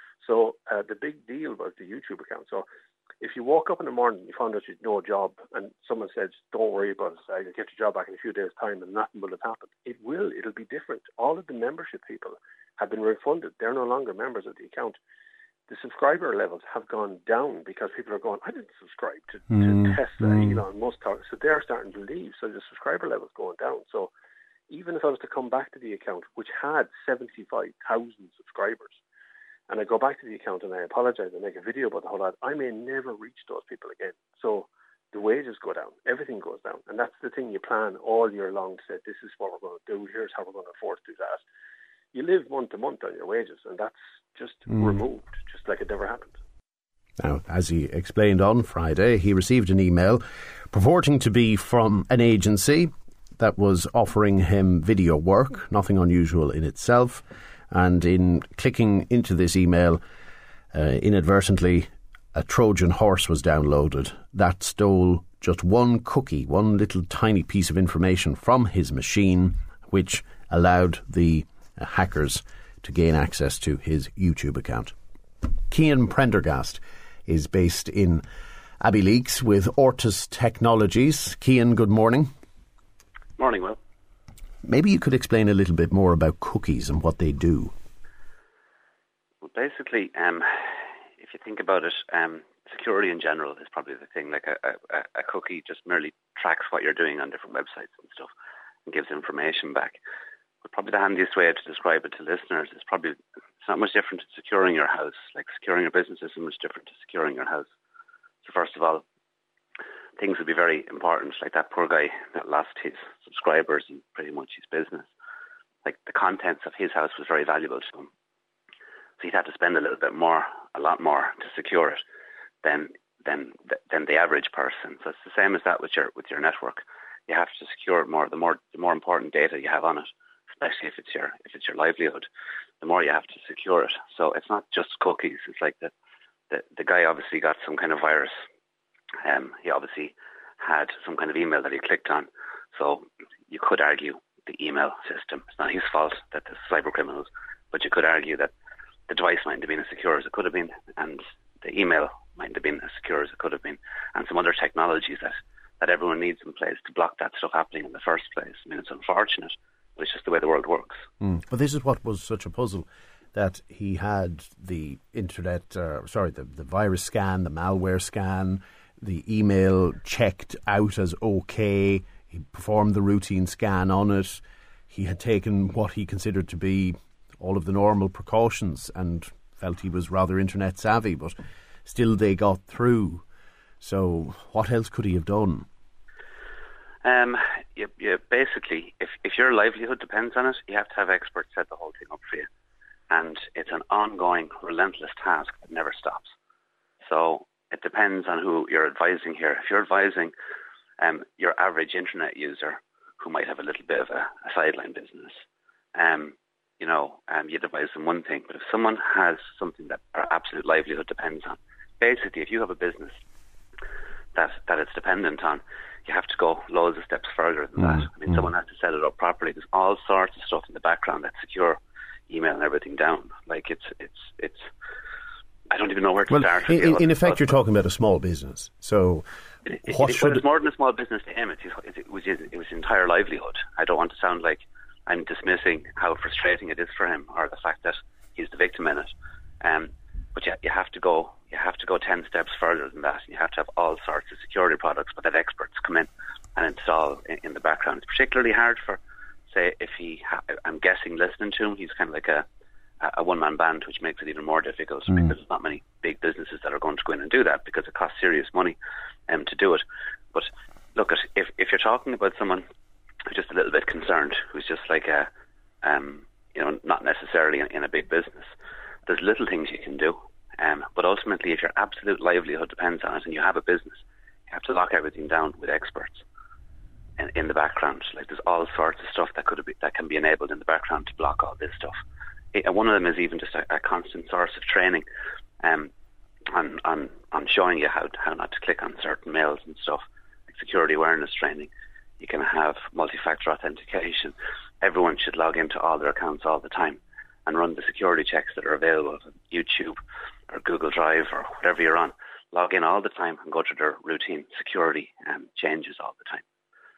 So uh, the big deal was the YouTube account. So if you woke up in the morning and you found out you had no job and someone said, don't worry about it, I'll get your job back in a few days' time and nothing will have happened, it will. It'll be different. All of the membership people have been refunded. They're no longer members of the account. The subscriber levels have gone down because people are going, I didn't subscribe to, mm. to Tesla, mm. Elon Musk. So they're starting to leave. So the subscriber level's going down. So even if I was to come back to the account, which had seventy-five thousand subscribers, and I go back to the account and I apologise and make a video about the whole lot, I may never reach those people again. So the wages go down, everything goes down. And that's the thing you plan all year long to say, this is what we're going to do, here's how we're going to afford to do that. You live month to month on your wages, and that's just mm. removed, just like it never happened. Now, as he explained on Friday, he received an email purporting to be from an agency that was offering him video work, nothing unusual in itself. And in clicking into this email, uh, inadvertently, a Trojan horse was downloaded that stole just one cookie, one little tiny piece of information from his machine, which allowed the uh, hackers to gain access to his YouTube account. Cian Prendergast is based in Abbeyleix with Ortus Technologies. Cian, good morning. Morning, Will. Maybe you could explain a little bit more about cookies and what they do. Well, basically, um, if you think about it, um, security in general is probably the thing. Like a, a, a cookie just merely tracks what you're doing on different websites and stuff and gives information back. But probably the handiest way to describe it to listeners is probably it's not much different to securing your house. Like securing your business isn't much different to securing your house. So first of all, things would be very important. Like that poor guy that lost his subscribers and pretty much his business. Like the contents of his house was very valuable to him. So he'd have to spend a little bit more, a lot more to secure it than than than the average person. So it's the same as that with your with your network. You have to secure it more. The more the more important data you have on it, especially if it's your if it's your livelihood, the more you have to secure it. So it's not just cookies. It's like the the, the guy obviously got some kind of virus. Um, he obviously had some kind of email that he clicked on. So you could argue the email system. It's not his fault that the cyber criminals, but you could argue that the device might have been as secure as it could have been, and the email might have been as secure as it could have been, and some other technologies that, that everyone needs in place to block that stuff happening in the first place. I mean, it's unfortunate, but it's just the way the world works. Mm. But this is what was such a puzzle, that he had the internet, uh, sorry, the, the virus scan, the malware scan, the email checked out as okay. He performed the routine scan on it. He had taken what he considered to be all of the normal precautions and felt he was rather internet savvy, but still they got through. So what else could he have done? Um, you, you basically, if, if your livelihood depends on it, you have to have experts set the whole thing up for you. And it's an ongoing, relentless task that never stops. So it depends on who you're advising here. If you're advising um, your average internet user who might have a little bit of a, a sideline business, um, you know, um, you'd advise them one thing. But if someone has something that their absolute livelihood depends on, basically, if you have a business that that it's dependent on, you have to go loads of steps further than mm, that. I mean, mm. someone has to set it up properly. There's all sorts of stuff in the background that secure email and everything down. Like it's it's it's. I don't even know where to well, start. In, in effect, you're talking about a small business. So, it, it, what it, should it's more than a small business to him. It's his, it was his, it was his entire livelihood. I don't want to sound like I'm dismissing how frustrating it is for him or the fact that he's the victim in it. Um, but you, you have to go. You have to go ten steps further than that. You have to have all sorts of security products, but that experts come in and install in, in the background. It's particularly hard for, say, if he. Ha- I'm guessing listening to him, he's kind of like a. a one-man band, which makes it even more difficult mm. because there's not many big businesses that are going to go in and do that because it costs serious money um, to do it. But look, at if if you're talking about someone who's just a little bit concerned, who's just like a, um, you know, not necessarily in, in a big business, there's little things you can do. Um, but ultimately, if your absolute livelihood depends on it and you have a business, you have to lock everything down with experts in, in the background. Like there's all sorts of stuff that could be, that can be enabled in the background to block all this stuff. And one of them is even just a, a constant source of training um, on, on on showing you how how not to click on certain mails and stuff, like security awareness training. You can have multi-factor authentication. Everyone should log into all their accounts all the time and run the security checks that are available on YouTube or Google Drive or whatever you're on. Log in all the time and go through their routine security um, changes all the time.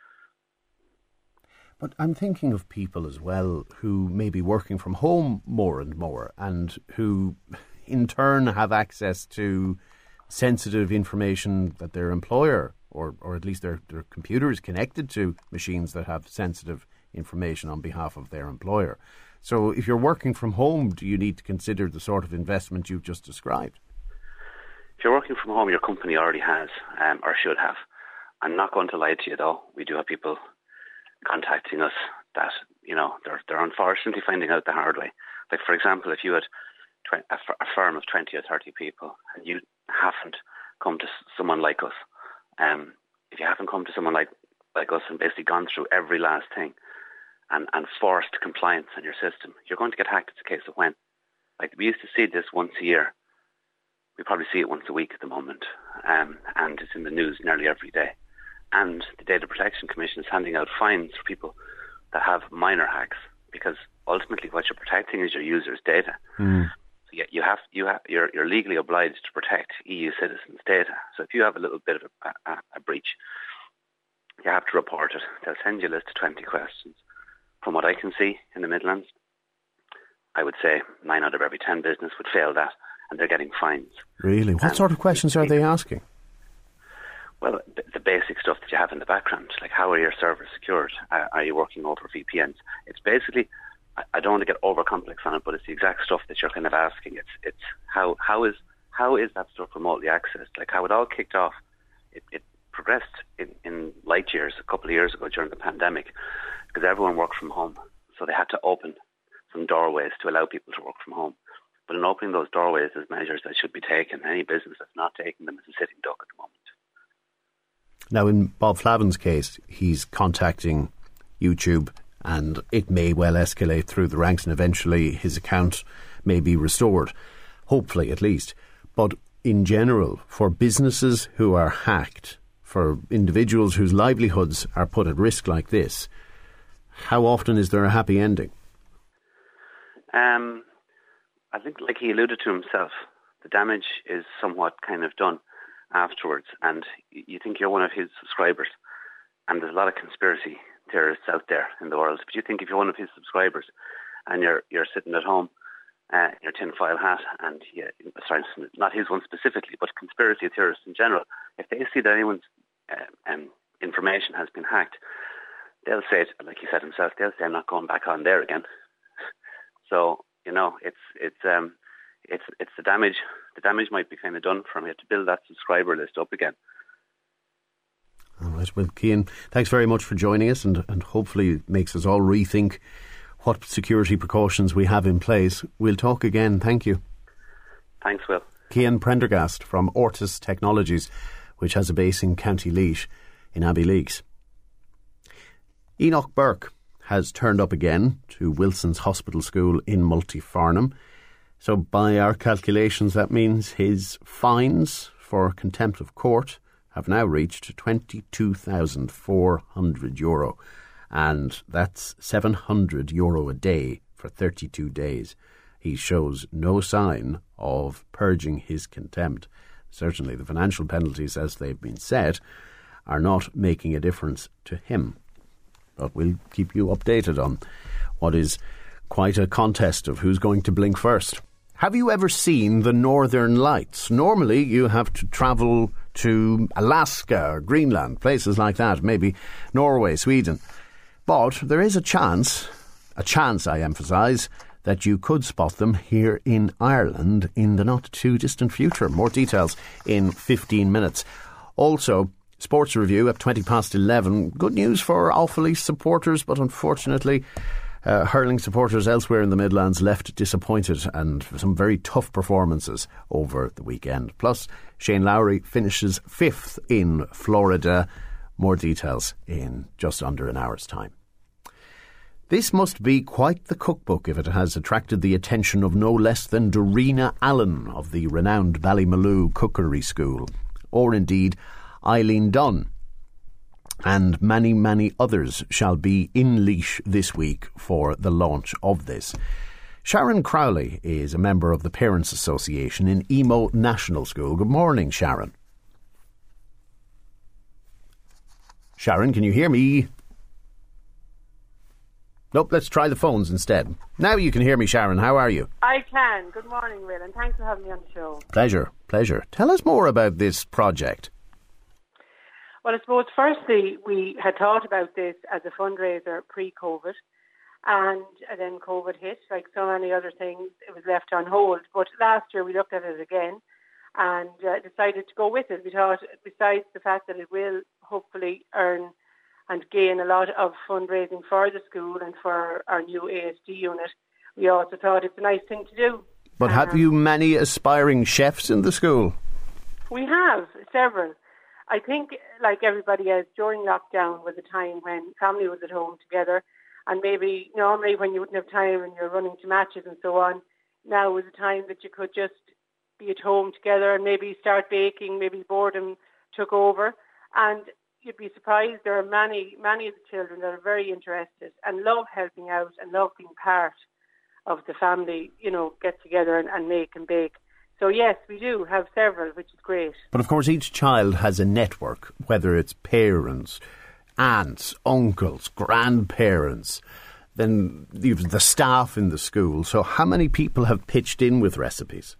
But I'm thinking of people as well who may be working from home more and more, and who in turn have access to sensitive information that their employer, or, or at least their, their computer is connected to machines that have sensitive information on behalf of their employer. So if you're working from home, do you need to consider the sort of investment you've just described? If you're working from home, your company already has, um, or should have. I'm not going to lie to you, though. We do have people contacting us that, you know, they're, they're unfortunately finding out the hard way. Like, for example, if you had tw- a, f- a firm of twenty or thirty people and you haven't come to s- someone like us, um, if you haven't come to someone like, like us and basically gone through every last thing and, and forced compliance on your system, you're going to get hacked. It's a case of when. Like, we used to see this once a year. We probably see it once a week at the moment, um, and it's in the news nearly every day. And the Data Protection Commission is handing out fines for people that have minor hacks, because ultimately what you're protecting is your users' data. Mm. So you, you have, you have, you're, you're legally obliged to protect E U citizens' data. So if you have a little bit of a, a, a breach, you have to report it. They'll send you a list of twenty questions. From what I can see in the Midlands, I would say nine out of every ten business would fail that, and they're getting fines. Really? What and sort of questions are they asking? Well, the, the basic stuff that you have in the background, like how are your servers secured? Uh, are you working over V P Ns? It's basically, I, I don't want to get over complex on it, but it's the exact stuff that you're kind of asking. It's it's how how is how is that stuff remotely accessed? Like how it all kicked off, it, it progressed in, in light years a couple of years ago during the pandemic, because everyone worked from home, so they had to open some doorways to allow people to work from home. But in opening those doorways, there's measures that should be taken. Any business that's not taking them is a sitting duck at the moment. Now, in Bob Flavin's case, he's contacting YouTube, and it may well escalate through the ranks, and eventually his account may be restored, hopefully at least. But in general, for businesses who are hacked, for individuals whose livelihoods are put at risk like this, how often is there a happy ending? Um, I think, like he alluded to himself, the damage is somewhat kind of done afterwards, and you think you're one of his subscribers, and there's a lot of conspiracy theorists out there in the world, but you think if you're one of his subscribers and you're you're sitting at home uh, in your tinfoil hat, and you, sorry, not his one specifically, but conspiracy theorists in general, if they see that anyone's uh, um, information has been hacked, they'll say, like he said himself, they'll say, I'm not going back on there again. So, you know, it's it's um it's it's the damage. The damage might be kind of done for him. You have to build that subscriber list up again. All right, well, Cian, thanks very much for joining us, and, and hopefully it makes us all rethink what security precautions we have in place. We'll talk again. Thank you. Thanks, Will. Cian Prendergast from Ortus Technologies, which has a base in County Leash in Abbeyleix. Enoch Burke has turned up again to Wilson's Hospital School in Multifarnham. So by our calculations, that means his fines for contempt of court have now reached twenty-two thousand four hundred euro. And that's seven hundred euro a day for thirty-two days. He shows no sign of purging his contempt. Certainly the financial penalties, as they've been set, are not making a difference to him. But we'll keep you updated on what is quite a contest of who's going to blink first. Have you ever seen the Northern Lights? Normally you have to travel to Alaska or Greenland, places like that, maybe Norway, Sweden. But there is a chance, a chance I emphasise, that you could spot them here in Ireland in the not too distant future. More details in fifteen minutes. Also, Sports Review at twenty past eleven. Good news for Offaly supporters, but unfortunately uh, hurling supporters elsewhere in the Midlands left disappointed, and some very tough performances over the weekend. Plus, Shane Lowry finishes fifth in Florida. More details in just under an hour's time. This must be quite the cookbook if it has attracted the attention of no less than Dorina Allen of the renowned Ballymaloe Cookery School, or indeed Eileen Dunn. And many, many others shall be in Laois this week for the launch of this. Sharon Crowley is a member of the Parents Association in Emo National School. Good morning, Sharon. Sharon, can you hear me? Nope, let's try the phones instead. Now you can hear me, Sharon. How are you? I can. Good morning, Will, and thanks for having me on the show. Pleasure, pleasure. Tell us more about this project. Well, I suppose firstly, we had thought about this as a fundraiser pre-COVID, and then COVID hit. Like so many other things, it was left on hold. But last year we looked at it again and uh, decided to go with it. We thought, besides the fact that it will hopefully earn and gain a lot of fundraising for the school and for our new A S D unit, we also thought it's a nice thing to do. But have um, you many aspiring chefs in the school? We have, several. I think, like everybody else, during lockdown was a time when family was at home together, and maybe normally when you wouldn't have time and you're running to matches and so on, now was a time that you could just be at home together and maybe start baking, maybe boredom took over. And you'd be surprised, there are many, many of the children that are very interested and love helping out and love being part of the family, you know, get together and, and make and bake. So yes, we do have several, which is great. But of course each child has a network, whether it's parents, aunts, uncles, grandparents, then you've the staff in the school. So how many people have pitched in with recipes?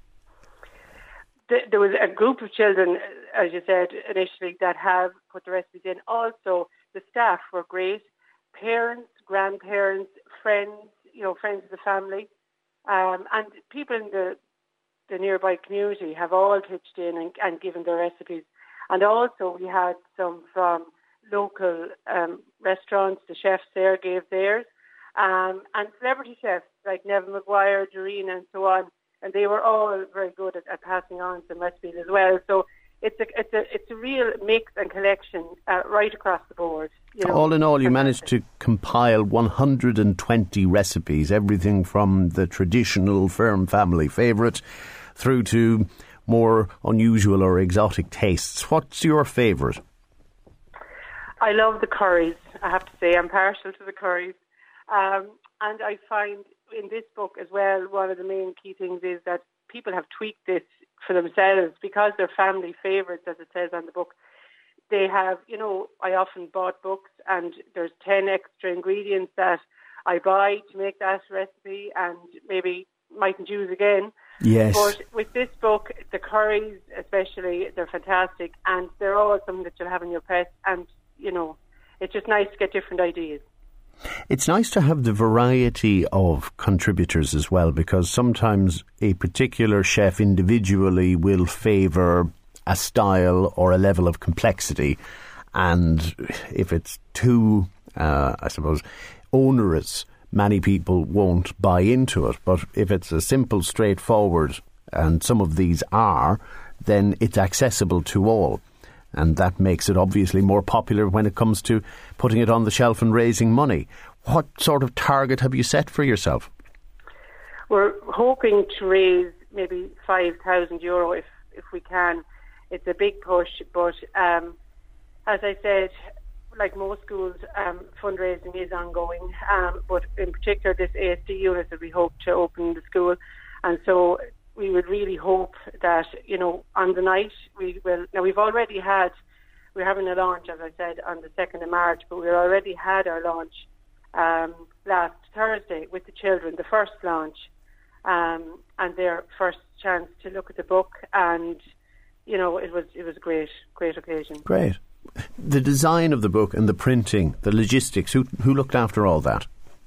There was a group of children, as you said initially, that have put the recipes in. Also, the staff were great. Parents, grandparents, friends, you know, friends of the family, um, and people in the the nearby community have all pitched in and, and given their recipes. And also we had some from local um, restaurants. The chefs there gave theirs, um, and celebrity chefs like Neville Maguire, Dorina, and so on. And they were all very good at, at passing on some recipes as well. So it's a it's a it's a real mix and collection uh, right across the board. You know, all in all, you managed to compile one hundred twenty recipes, everything from the traditional firm family favourite through to more unusual or exotic tastes. What's your favourite? I love the curries, I have to say. I'm partial to the curries. Um, and I find in this book as well, one of the main key things is that people have tweaked this for themselves because they're family favourites, as it says on the book. They have, you know, I often bought books and there's ten extra ingredients that I buy to make that recipe and maybe mightn't use again. Yes. But with this book, the curries especially, they're fantastic, and they're all something that you'll have in your press, and, you know, it's just nice to get different ideas. It's nice to have the variety of contributors as well, because sometimes a particular chef individually will favour a style or a level of complexity, and if it's too, uh, I suppose, onerous, many people won't buy into it. But if it's a simple, straightforward, and some of these are, then it's accessible to all. And that makes it obviously more popular when it comes to putting it on the shelf and raising money. What sort of target have you set for yourself? We're hoping to raise maybe five thousand euro if, if we can. It's a big push, but um, as I said, like most schools, um, fundraising is ongoing, um, but in particular this A S D unit that we hope to open in the school. And so we would really hope that, you know, on the night we will. Now we've already had, we're having a launch, as I said, on the second of March, but we already had our launch um, last Thursday with the children, the first launch, um, and their first chance to look at the book. And, you know, it was it was a great, great occasion. Great. The design of the book and the printing, the logistics, who who looked after all that?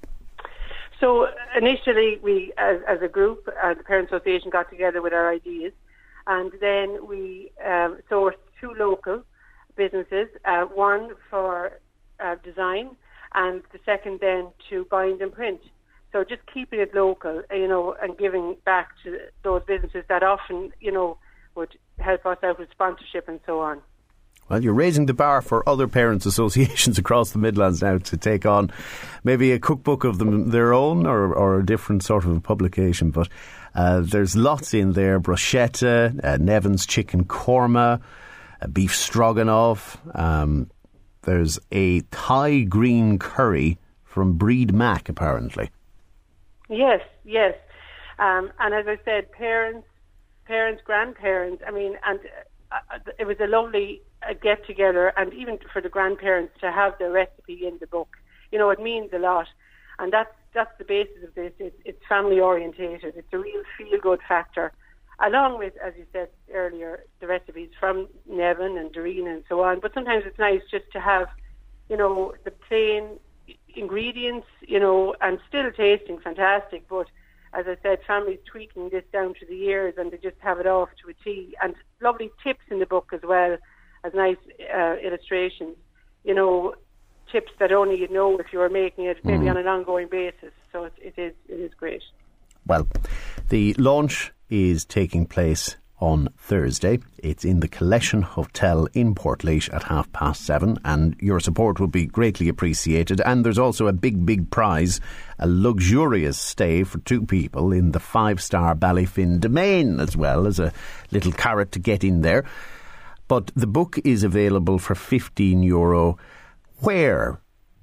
So initially, we, as, as a group, uh, the Parents Association got together with our ideas, and then we um, sourced two local businesses, uh, one for uh, design and the second then to bind and print. So just keeping it local, you know, and giving back to those businesses that often, you know, would help us out with sponsorship and so on. Well, you're raising the bar for other parents' associations across the Midlands now to take on maybe a cookbook of them their own or, or a different sort of a publication. But uh, there's lots in there. Bruschetta, uh, Nevin's chicken korma, a beef stroganoff. Um, there's a Thai green curry from Breed Mac, apparently. Yes, yes. Um, and as I said, parents, parents, grandparents, I mean, and uh, it was a lovely uh, get-together, and even for the grandparents to have the recipe in the book. You know, it means a lot. And that's that's the basis of this. It's, it's family-orientated. It's a real feel-good factor, along with, as you said earlier, the recipes from Nevin and Doreen and so on. But sometimes it's nice just to have, you know, the plain ingredients, you know, and still tasting fantastic, but as I said, families tweaking this down to the years, and they just have it off to a T. And lovely tips in the book as well, as nice uh, illustrations, you know, tips that only you'd know if you were making it maybe mm. on an ongoing basis. So it, it is it is great. Well, the launch is taking place on Thursday. It's in the Collection Hotel in Portlaoise at half past seven, and your support will be greatly appreciated. And there's also a big, big prize, a luxurious stay for two people in the five-star Ballyfin Domain, as well as a little carrot to get in there. But the book is available for fifteen euro. Where?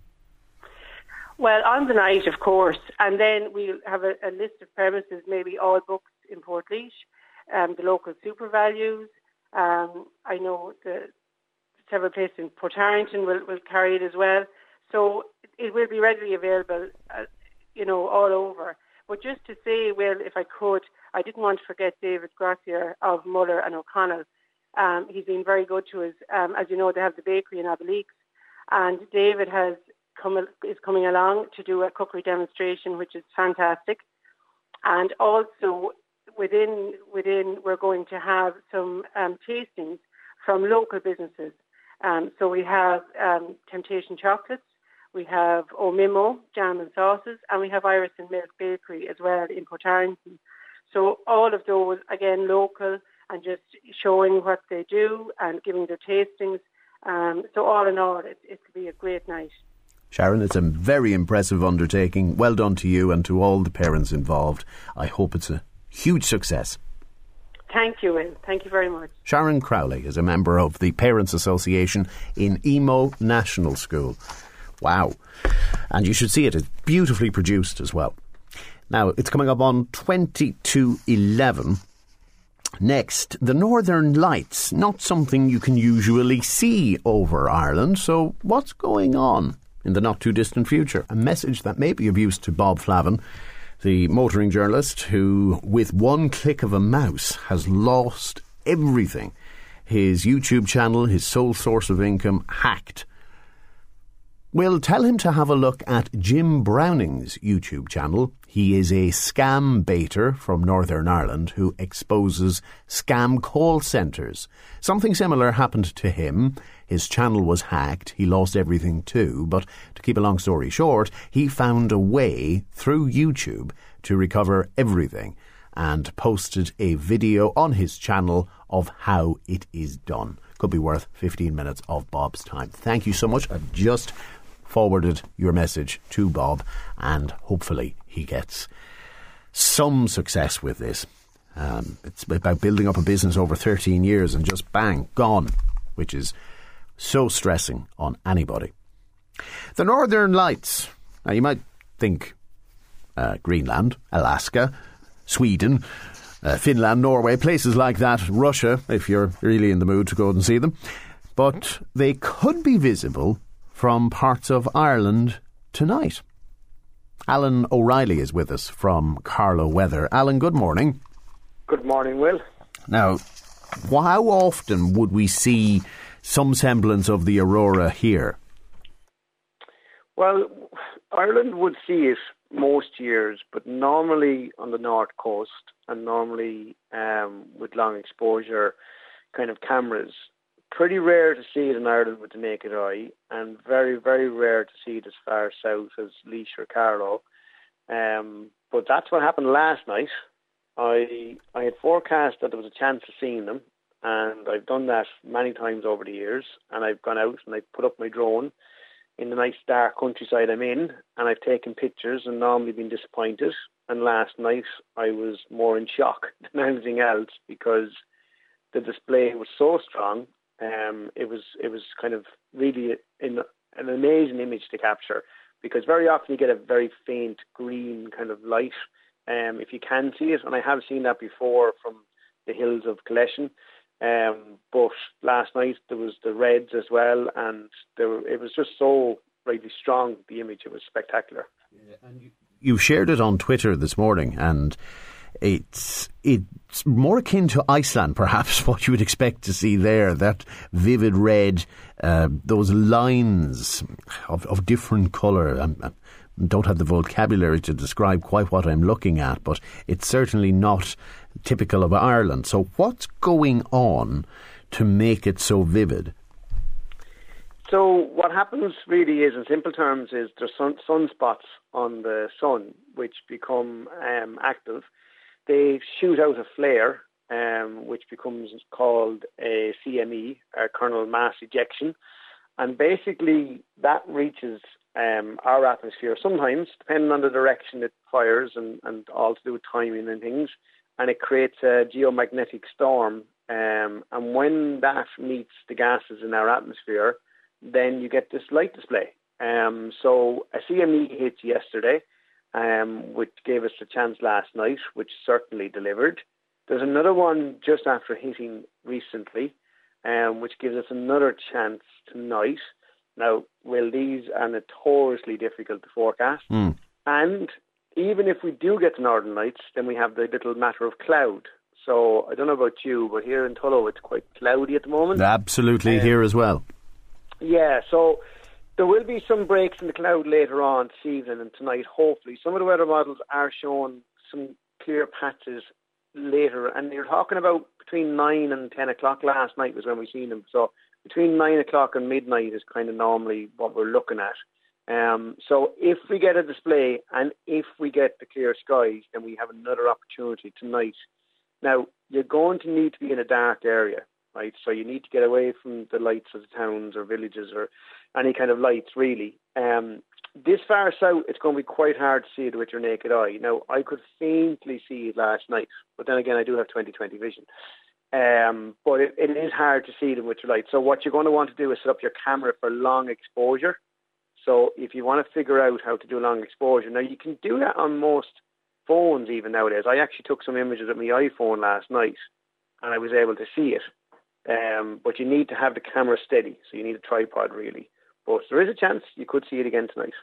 Well, on the night, of course, and then we'll have a, a list of premises, maybe all books in Portlaoise. Um, the local super values. Um, I know the several places in Portarlington will, will carry it as well. So it will be readily available, uh, you know, all over. But just to say, Will, if I could, I didn't want to forget David Grossier of Muller and O'Connell. Um, he's been very good to us. Um, as you know, they have the bakery in Abbeleaks, and David has come is coming along to do a cookery demonstration, which is fantastic. And also, Within, within, we're going to have some um, tastings from local businesses. Um, so we have um, Temptation Chocolates, we have O'Mimo Jam and Sauces, and we have Iris and Milk Bakery as well in Portarlington. So all of those, again, local, and just showing what they do and giving their tastings. Um, so all in all, it, it could be a great night. Sharon, it's a very impressive undertaking. Well done to you and to all the parents involved. I hope it's a huge success. Thank you, Will. Thank you very much. Sharon Crowley is a member of the Parents Association in Emo National School. Wow. And you should see it. It's beautifully produced as well. Now, it's coming up on twenty to eleven. Next, the Northern Lights. Not something you can usually see over Ireland. So what's going on in the not too distant future? A message that may be of use to Bob Flavin, the motoring journalist who, with one click of a mouse, has lost everything. His YouTube channel, his sole source of income, hacked. We'll tell him to have a look at Jim Browning's YouTube channel. He is a scam baiter from Northern Ireland who exposes scam call centres. Something similar happened to him. His channel was hacked. He lost everything too. But to keep a long story short, he found a way through YouTube to recover everything and posted a video on his channel of how it is done. Could be worth fifteen minutes of Bob's time. Thank you so much. I've just forwarded your message to Bob, and hopefully he gets some success with this. Um, it's about building up a business over thirteen years and just bang, gone, which is so stressing on anybody. The Northern Lights. Now you might think uh, Greenland, Alaska, Sweden, uh, Finland, Norway, places like that, Russia, if you're really in the mood to go and see them. But they could be visible from parts of Ireland tonight. Alan O'Reilly is with us from Carlow Weather. Alan, good morning. Good morning, Will. Now, how often would we see some semblance of the aurora here? Well, Ireland would see it most years, but normally on the north coast and normally um, with long exposure kind of cameras, pretty rare to see it in Ireland with the naked eye, and very, very rare to see it as far south as Laois or Carlow. Um, but that's what happened last night. I I had forecast that there was a chance of seeing them, and I've done that many times over the years, and I've gone out and I've put up my drone in the nice dark countryside I'm in, and I've taken pictures and normally been disappointed. And last night I was more in shock than anything else because the display was so strong. Um, it was it was kind of really an, an amazing image to capture, because very often you get a very faint green kind of light, um, if you can see it, and I have seen that before from the hills of Collection. Um, but last night there was the reds as well, and there were, it was just so really strong, the image. It was spectacular. Yeah, and you, you shared it on Twitter this morning, and it's it's more akin to Iceland, perhaps, what you would expect to see there. That vivid red, uh, those lines of, of different colour. I don't have the vocabulary to describe quite what I'm looking at, but it's certainly not typical of Ireland. So what's going on to make it so vivid? So what happens really is, in simple terms, is there's sun, sunspots on the sun which become um, active. They shoot out a flare, um, which becomes called a C M E, a coronal mass ejection, and basically that reaches um, our atmosphere sometimes, depending on the direction it fires and, and all to do with timing and things, and it creates a geomagnetic storm. Um, and when that meets the gases in our atmosphere, then you get this light display. Um, so a C M E hit yesterday, um, which gave us a chance last night, which certainly delivered. There's another one just after hitting recently, um, which gives us another chance tonight. Now, well, these are notoriously difficult to forecast. Mm. And even if we do get the Northern Lights, then we have the little matter of cloud. So I don't know about you, but here in Tullow it's quite cloudy at the moment. Absolutely, um, here as well. Yeah, so there will be some breaks in the cloud later on this evening and tonight, hopefully. Some of the weather models are showing some clear patches later, and you're talking about between nine and ten o'clock last night was when we seen them. So between nine o'clock and midnight is kind of normally what we're looking at. Um, so if we get a display and if we get the clear skies, then we have another opportunity tonight. Now, you're going to need to be in a dark area, right? So you need to get away from the lights of the towns or villages or any kind of lights, really. Um, this far south, it's going to be quite hard to see it with your naked eye. Now, I could faintly see it last night, but then again, I do have twenty twenty vision. Um, but it, it is hard to see them with your light. So what you're going to want to do is set up your camera for long exposure. So if you want to figure out how to do long exposure, now you can do that on most phones even nowadays. I actually took some images with my iPhone last night and I was able to see it. Um, but you need to have the camera steady, so you need a tripod really. But there is a chance you could see it again tonight.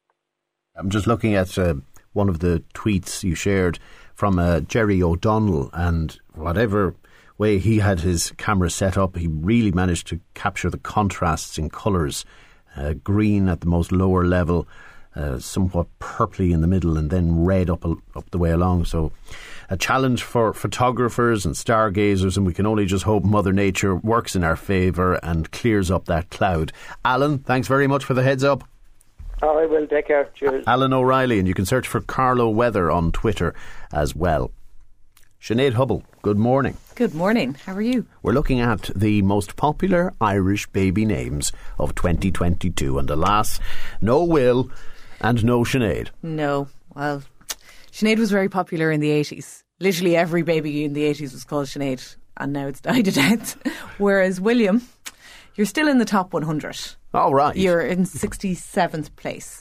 I'm just looking at uh, one of the tweets you shared from uh, Jerry O'Donnell, and whatever way he had his camera set up, he really managed to capture the contrasts in colours. Uh, green at the most lower level, uh, somewhat purpley in the middle, and then red up up the way along. So a challenge for photographers and stargazers, and we can only just hope Mother Nature works in our favour and clears up that cloud. Alan, thanks very much for the heads up. All right, well, take care. Cheers. Alan O'Reilly, and you can search for Carlow Weather on Twitter as well. Sinead Hubble, good morning. Good morning. How are you? We're looking at the most popular Irish baby names of twenty twenty-two, and alas, no Will and no Sinead. No. Well, Sinead was very popular in the eighties. Literally every baby in the eighties was called Sinead, and now it's died a death. Whereas William, you're still in the top one hundred. Oh, right. You're in sixty-seventh place.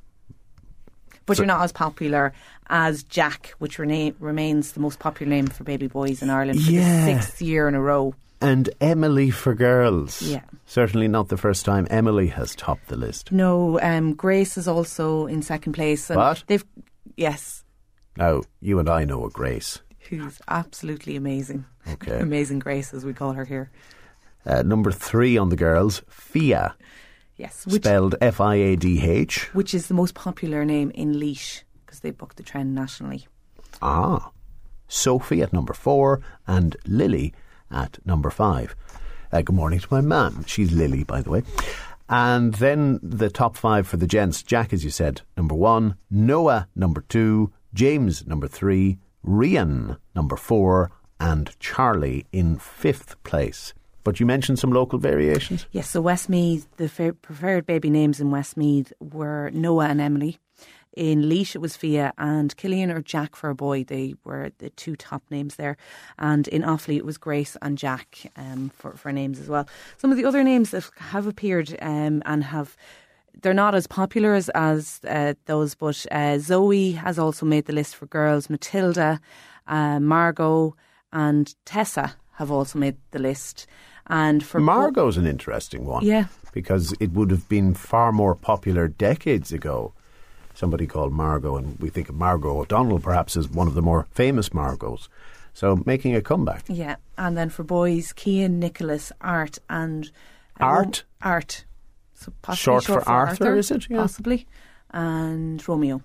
But so, you're not as popular as Jack, which rena- remains the most popular name for baby boys in Ireland for yeah. the sixth year in a row. And Emily for girls. Yeah. Certainly not the first time Emily has topped the list. No, um, Grace is also in second place. And what? They've, yes. Now, you and I know a Grace. Who's absolutely amazing. Okay. Amazing Grace, as we call her here. Uh, number three on the girls, Fia. Yes. Which, spelled F I A D H. Which is the most popular name in Laois, because they booked the trend nationally. Ah. Sophie at number four and Lily at number five. Uh, good morning to my mum. She's Lily, by the way. And then the top five for the gents. Jack, as you said, number one. Noah, number two. James, number three. Rian, number four. And Charlie in fifth place. But you mentioned some local variations? Yes, so Westmeath, the fa- preferred baby names in Westmeath were Noah and Emily. In Laois it was Fia, and Killian or Jack for a boy. They were the two top names there. And in Offaly it was Grace and Jack um, for, for names as well. Some of the other names that have appeared um, and have... They're not as popular as, as uh, those, but uh, Zoe has also made the list for girls. Matilda, uh, Margot and Tessa have also made the list. And for Margot's an interesting one. Yeah. Because it would have been far more popular decades ago. Somebody called Margot, and we think of Margot O'Donnell perhaps as one of the more famous Margots. So making a comeback. Yeah. And then for boys, Cian, Nicholas, Art and... Uh, Art? Ro- Art. So possibly short, short for, for Arthur, Arthur, is it? Yeah. Possibly. And Romeo.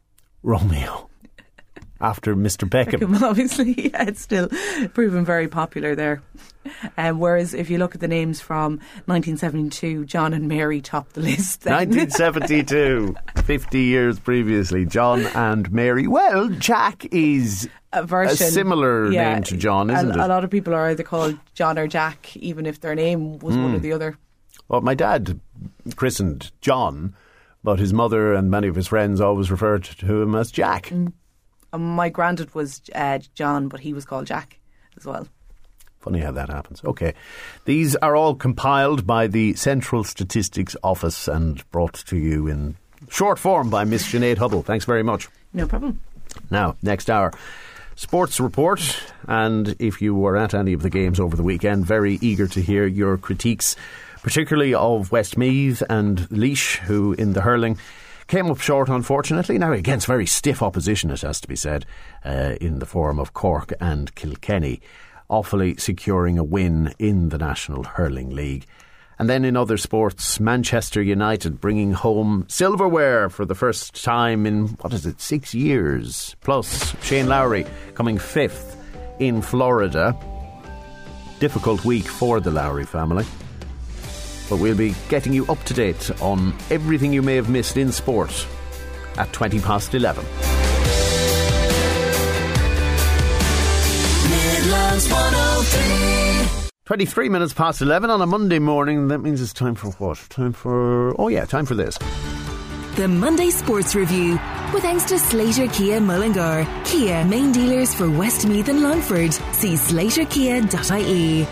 Romeo. After Mister Beckham. Obviously, yeah, it's still proven very popular there. Um, whereas if you look at the names from nineteen seventy-two, John and Mary topped the list then. nineteen seventy-two, fifty years previously, John and Mary. Well, Jack is a, version, a similar yeah, name to John, isn't a, it? A lot of people are either called John or Jack, even if their name was mm. one or the other. Well, my dad christened John, but his mother and many of his friends always referred to him as Jack. Mm. My granddad was uh, John, but he was called Jack as well. Funny how that happens. Okay. These are all compiled by the Central Statistics Office and brought to you in short form by Miss Sinead Hubble. Thanks very much. No problem. Now, next hour, sports report. And if you were at any of the games over the weekend, very eager to hear your critiques, particularly of Westmeath and Laois, who in the hurling came up short, unfortunately. Now, against very stiff opposition, it has to be said, uh, in the form of Cork and Kilkenny. Offaly securing a win in the National Hurling League. And then in other sports, Manchester United bringing home silverware for the first time in, what is it, six years. Plus, Shane Lowry coming fifth in Florida. Difficult week for the Lowry family. But we'll be getting you up to date on everything you may have missed in sport at twenty past eleven. Midlands one oh three. twenty-three minutes past eleven on a Monday morning. That means it's time for what? Time for... Oh yeah, time for this. The Monday Sports Review, with thanks to Slater Kia Mullingar. Kia, main dealers for Westmeath and Longford. See slater kia dot I E.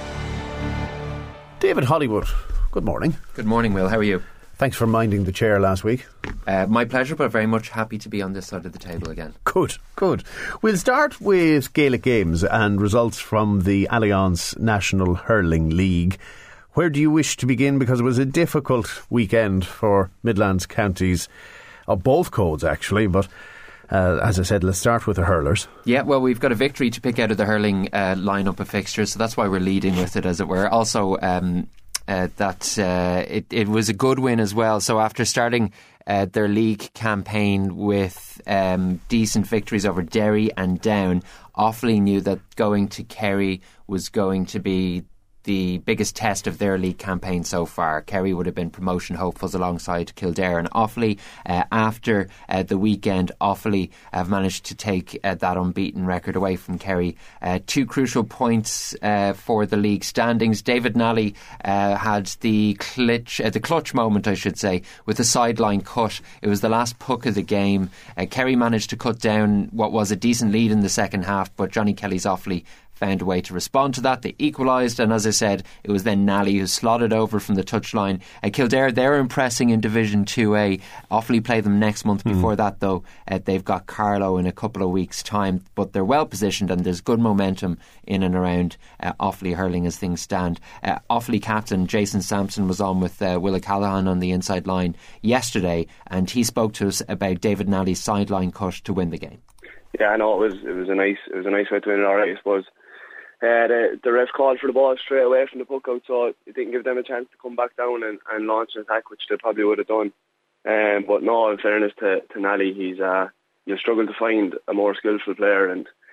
David Hollywood, good morning. Good morning, Will. How are you? Thanks for minding the chair last week. Uh, my pleasure, but very much happy to be on this side of the table again. Good, good. We'll start with Gaelic games and results from the Allianz National Hurling League. Where do you wish to begin? Because it was a difficult weekend for Midlands counties, of both codes actually, but uh, as I said, let's start with the hurlers. Yeah, well, we've got a victory to pick out of the hurling uh, lineup of fixtures, so that's why we're leading with it, as it were. Also, um, uh, that uh, it, it was a good win as well. So after starting uh, their league campaign with um, decent victories over Derry and Down, Offaly knew that going to Kerry was going to be the biggest test of their league campaign so far. Kerry would have been promotion hopefuls alongside Kildare and Offaly. Uh, after uh, the weekend, Offaly have managed to take uh, that unbeaten record away from Kerry. Uh, two crucial points uh, for the league standings. David Nally uh, had the clutch, uh, the clutch moment, I should say, with the sideline cut. It was the last puck of the game. Uh, Kerry managed to cut down what was a decent lead in the second half, but Johnny Kelly's Offaly found a way to respond to that. They equalised, and as I said, it was then Nally who slotted over from the touchline. Uh, Kildare, they're impressing in Division two A. Offaly play them next month. Mm. Before that, though, uh, they've got Carlow in a couple of weeks' time, but they're well positioned and there's good momentum in and around uh, Offaly hurling as things stand. Uh, Offaly captain Jason Sampson was on with uh, Willa Callahan on the inside line yesterday, and he spoke to us about David Nally's sideline cut to win the game. Yeah, I know it was it was a nice it was a nice way to win it. All right, I suppose. Uh, the, the ref called for the ball straight away from the puck out, so it didn't give them a chance to come back down and, and launch an attack, which they probably would have done. Um, but no, in fairness to, to Nally, he's uh, you'll struggle to find a more skillful player, and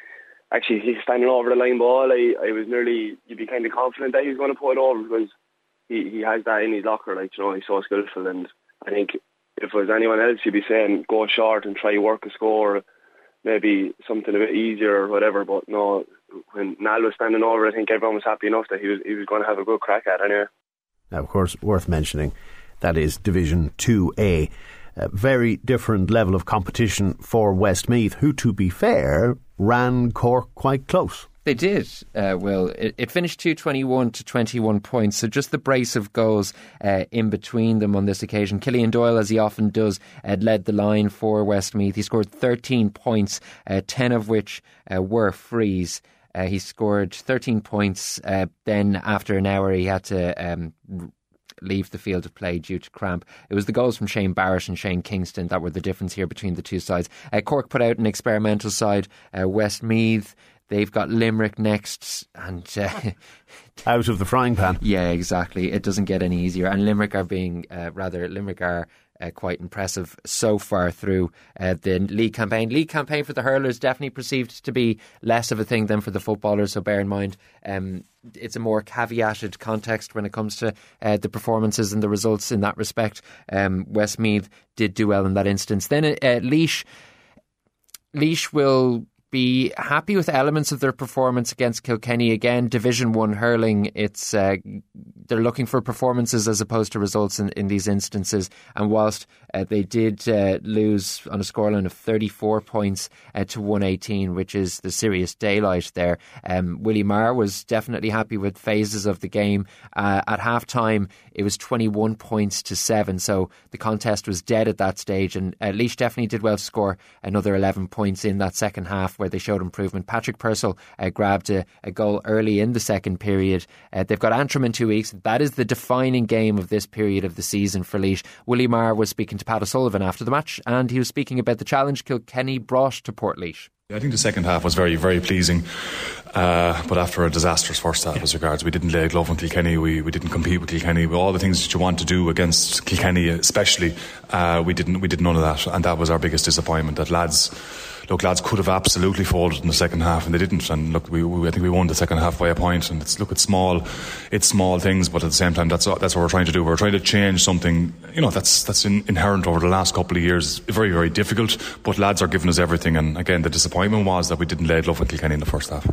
actually he's standing over the line ball. I, I was nearly, you'd be kind of confident that he was going to put it over because he, he has that in his locker. Like, you know, he's so skillful, and I think if it was anyone else, you'd be saying go short and try work a score, maybe something a bit easier or whatever. But no, when Niall was standing over, I think everyone was happy enough that he was he was going to have a good crack at it anyway. Now, of course, worth mentioning, that is Division two A. A very different level of competition for Westmeath, who, to be fair, ran Cork quite close. They did, uh, Will. It, it finished two twenty-one to twenty-one points, so just the brace of goals uh, in between them on this occasion. Killian Doyle, as he often does, uh, led the line for Westmeath. He scored thirteen points, uh, ten of which uh, were frees. Uh, he scored thirteen points. Uh, then, after an hour, he had to Um, leave the field of play due to cramp. It was the goals from Shane Barrett and Shane Kingston that were the difference here between the two sides. Uh, Cork put out an experimental side. Uh, Westmeath, they've got Limerick next, and uh, out of the frying pan. Yeah, exactly. It doesn't get any easier. And Limerick are being uh, rather Limerick are uh, quite impressive so far through uh, the league campaign. League campaign for the hurlers definitely perceived to be less of a thing than for the footballers. So bear in mind, um, it's a more caveated context when it comes to uh, the performances and the results in that respect. Um, Westmeath did do well in that instance. Then uh, Laois, Laois will be happy with elements of their performance against Kilkenny. Again, Division one hurling, it's uh, they're looking for performances as opposed to results in, in these instances. And whilst uh, they did uh, lose on a scoreline of thirty-four points uh, to one eighteen, which is the serious daylight there, um, Willie Marr was definitely happy with phases of the game. Uh, at half-time, it was twenty-one points to seven, so the contest was dead at that stage, and uh, Laois definitely did well to score another eleven points in that second half, where they showed improvement. Patrick Purcell uh, grabbed a, a goal early in the second period. Uh, they've got Antrim in two weeks. That is the defining game of this period of the season for Laois. Willie Marr was speaking to Pat O'Sullivan after the match, and he was speaking about the challenge Kilkenny brought to Portlaoise. I think the second half was very, very pleasing, uh, but after a disastrous first half as regards, we didn't lay a glove on Kilkenny, we, we didn't compete with Kilkenny, with all the things that you want to do against Kilkenny especially, uh, we didn't we did none of that, and that was our biggest disappointment. That lads Look, lads could have absolutely folded in the second half, and they didn't. And look, we, we I think we won the second half by a point. And it's look, it's small, it's small things, but at the same time, that's that's what we're trying to do. We're trying to change something, you know, that's that's in, inherent over the last couple of years. Very, very difficult. But lads are giving us everything. And again, the disappointment was that we didn't lay glove with Kilkenny in the first half.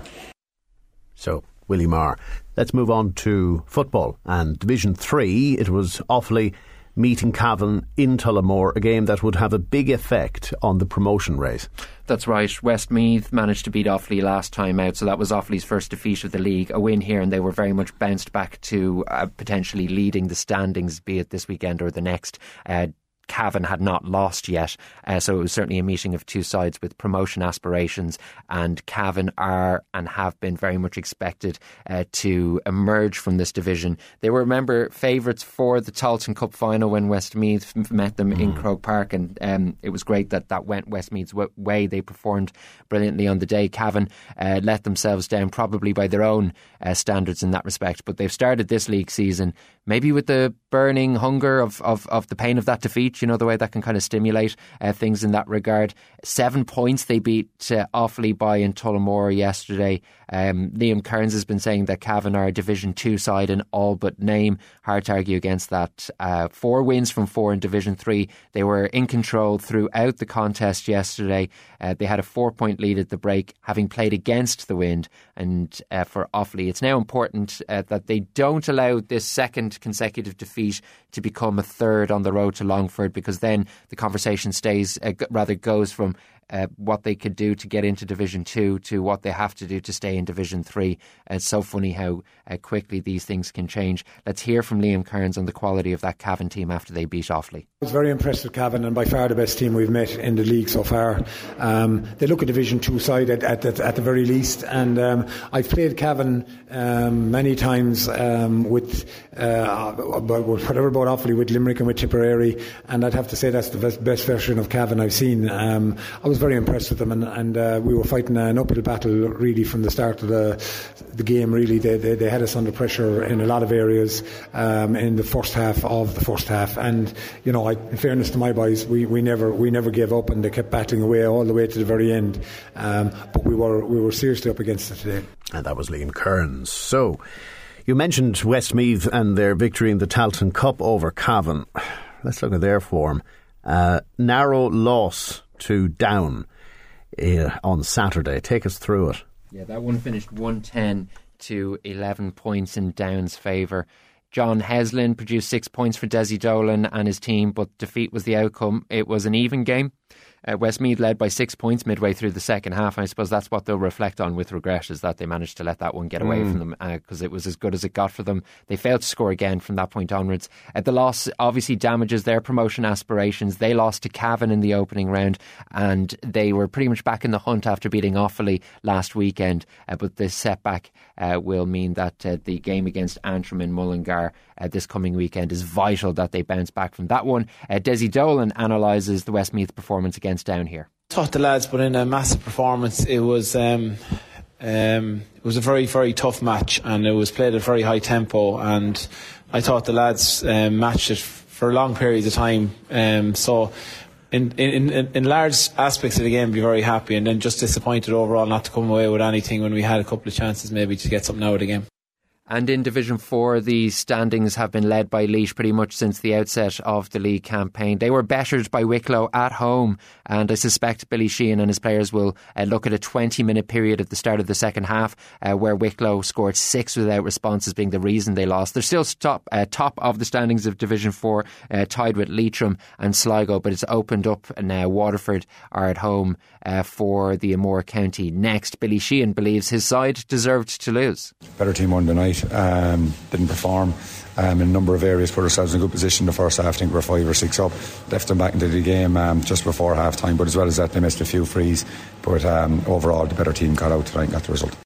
So, Willie Marr. Let's move on to football and Division Three. It was Offaly meeting Cavan in Tullamore, a game that would have a big effect on the promotion race. That's right. Westmeath managed to beat Offaly last time out, so that was Offaly's first defeat of the league. A win here, and they were very much bounced back to uh, potentially leading the standings, be it this weekend or the next. Uh, Cavan had not lost yet, uh, so it was certainly a meeting of two sides with promotion aspirations, and Cavan are and have been very much expected uh, to emerge from this division. They were, remember, favourites for the Tailteann Cup final when Westmeath met them mm. in Croke Park, and um, it was great that that went Westmeath's way. They performed brilliantly on the day. Cavan uh, let themselves down, probably by their own uh, standards in that respect, but they've started this league season maybe with the burning hunger of, of, of the pain of that defeat, you know, the way that can kind of stimulate uh, things in that regard. Seven points they beat uh, Offaly by in Tullamore yesterday. Um, Liam Kearns has been saying that Cavan are a Division two side in all but name. Hard to argue against that. Uh, four wins from four in Division three. They were in control throughout the contest yesterday. Uh, they had a four-point lead at the break, having played against the wind. And uh, for Offaly, it's now important uh, that they don't allow this second consecutive defeat to become a third on the road to Longford, because then the conversation stays, uh, rather goes from Uh, what they could do to get into Division two to what they have to do to stay in Division three. Uh, it's so funny how uh, quickly these things can change. Let's hear from Liam Kearns on the quality of that Cavan team after they beat Offaly. I was very impressed with Cavan, and by far the best team we've met in the league so far. Um, they look a Division two side at, at, at, at the very least, and um, I've played Cavan um, many times um, with uh, whatever about Offaly, with Limerick and with Tipperary, and I'd have to say that's the best, best version of Cavan I've seen. Um, I was was very impressed with them, and, and uh, we were fighting an uphill battle really from the start of the the game. Really, they they, they had us under pressure in a lot of areas um, in the first half of the first half. And you know, I, in fairness to my boys, we, we never we never gave up, and they kept battling away all the way to the very end. Um, but we were we were seriously up against it today. And that was Liam Kearns. So, you mentioned Westmeath and their victory in the Tailteann Cup over Cavan. Let's look at their form. Uh, narrow loss to Down uh, on Saturday. Take us through it. Yeah, that one finished one ten to eleven points in Down's favour. John Heslin produced six points for Desi Dolan and his team, but defeat was the outcome. It was an even game. Uh, Westmeath led by six points midway through the second half, and I suppose that's what they'll reflect on with regret, is that they managed to let that one get away mm. from them, because uh, it was as good as it got for them. They failed to score again from that point onwards. Uh, the loss obviously damages their promotion aspirations. They lost to Cavan in the opening round, and they were pretty much back in the hunt after beating Offaly last weekend, uh, but this setback uh, will mean that uh, the game against Antrim in Mullingar uh, this coming weekend is vital that they bounce back from that one. uh, Desi Dolan analyses the Westmeath performance against Down here. Thought the lads put in a massive performance. It was um, um, it was a very very tough match, and it was played at very high tempo, and I thought the lads um, matched it for long periods of time. Um, so in, in in in large aspects of the game, be very happy, and then just disappointed overall not to come away with anything when we had a couple of chances maybe to get something out of the game. And in Division four, the standings have been led by Laois pretty much since the outset of the league campaign. They were bettered by Wicklow at home, and I suspect Billy Sheehan and his players will uh, look at a twenty minute period at the start of the second half uh, where Wicklow scored six without responses being the reason they lost. They're still top, uh, top of the standings of Division four, uh, tied with Leitrim and Sligo, but it's opened up now. Waterford are at home uh, for the Amore County next. Billy Sheehan believes his side deserved to lose. Better team won tonight. Um, didn't perform um, in a number of areas, put ourselves in a good position in the first half. I think we're five or six up, left them back into the game um, just before half time, but as well as that they missed a few frees, but um, overall the better team got out tonight and got the result.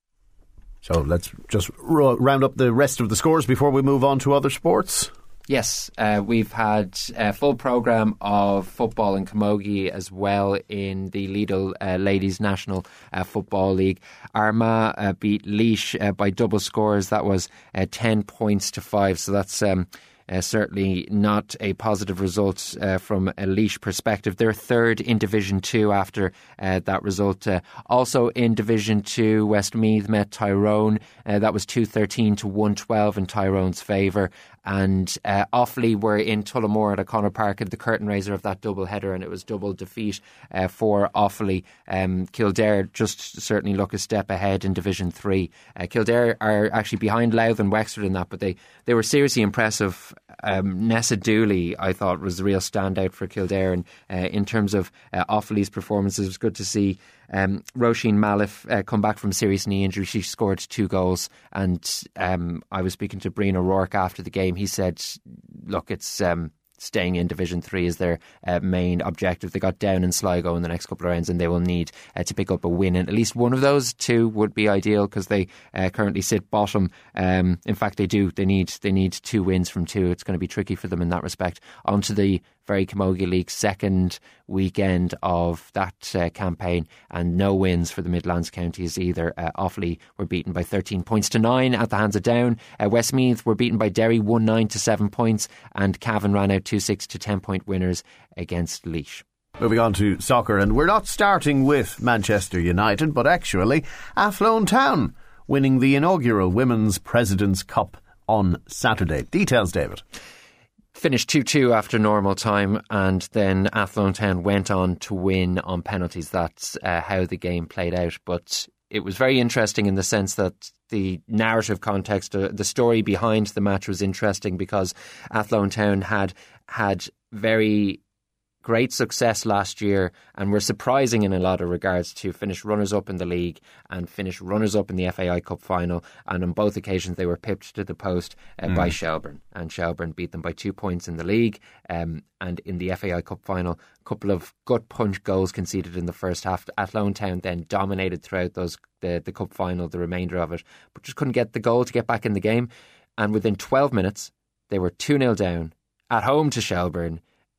So let's just ro- round up the rest of the scores before we move on to other sports. Yes, uh, we've had a full programme of football in Camogie as well in the Lidl uh, Ladies National uh, Football League. Armagh uh, beat Laois uh, by double scores. That was uh, ten points to five, so that's um, uh, certainly not a positive result uh, from a Laois perspective. They're third in Division two after uh, that result. Uh, also in Division two, Westmeath met Tyrone. Uh, that was two thirteen to one twelve in Tyrone's favour. And uh, Offaly were in Tullamore at O'Connor Park at the curtain raiser of that double header, and it was double defeat uh, for Offaly. Um, Kildare just certainly look a step ahead in Division three. Uh, Kildare are actually behind Louth and Wexford in that, but they, they were seriously impressive. Um, Nessa Dooley, I thought, was the real standout for Kildare, and uh, in terms of uh, Offaly's performances, it was good to see Um, Roisin Malif uh, come back from serious knee injury. She scored two goals, and um, I was speaking to Brian O'Rourke after the game. He said, look, it's um, staying in Division three is their uh, main objective. They got Down in Sligo in the next couple of rounds, and they will need uh, to pick up a win, and at least one of those two would be ideal, because they uh, currently sit bottom. Um, in fact, they do. They need they need two wins from two. It's going to be tricky for them in that respect. On to the Very Camogie League second weekend of that uh, campaign, and no wins for the Midlands counties either. Uh, Offaly were beaten by thirteen points to nine at the hands of Down. Uh, Westmeath were beaten by Derry one nine to seven points, and Cavan ran out two six to ten point winners against Laois. Moving on to soccer, and we're not starting with Manchester United, but actually Athlone Town winning the inaugural Women's President's Cup on Saturday. Details, David. Finished two two after normal time, and then Athlone Town went on to win on penalties. That's uh, how the game played out. But it was very interesting in the sense that the narrative context, uh, the story behind the match was interesting, because Athlone Town had had very great success last year and were surprising in a lot of regards to finish runners-up in the league and finish runners-up in the F A I Cup final, and on both occasions they were pipped to the post uh, mm. by Shelbourne, and Shelbourne beat them by two points in the league, um, and in the F A I Cup final a couple of gut punch goals conceded in the first half. Athlone Town then dominated throughout those the, the cup final, the remainder of it, but just couldn't get the goal to get back in the game, and within twelve minutes they were two nil down at home to Shelbourne.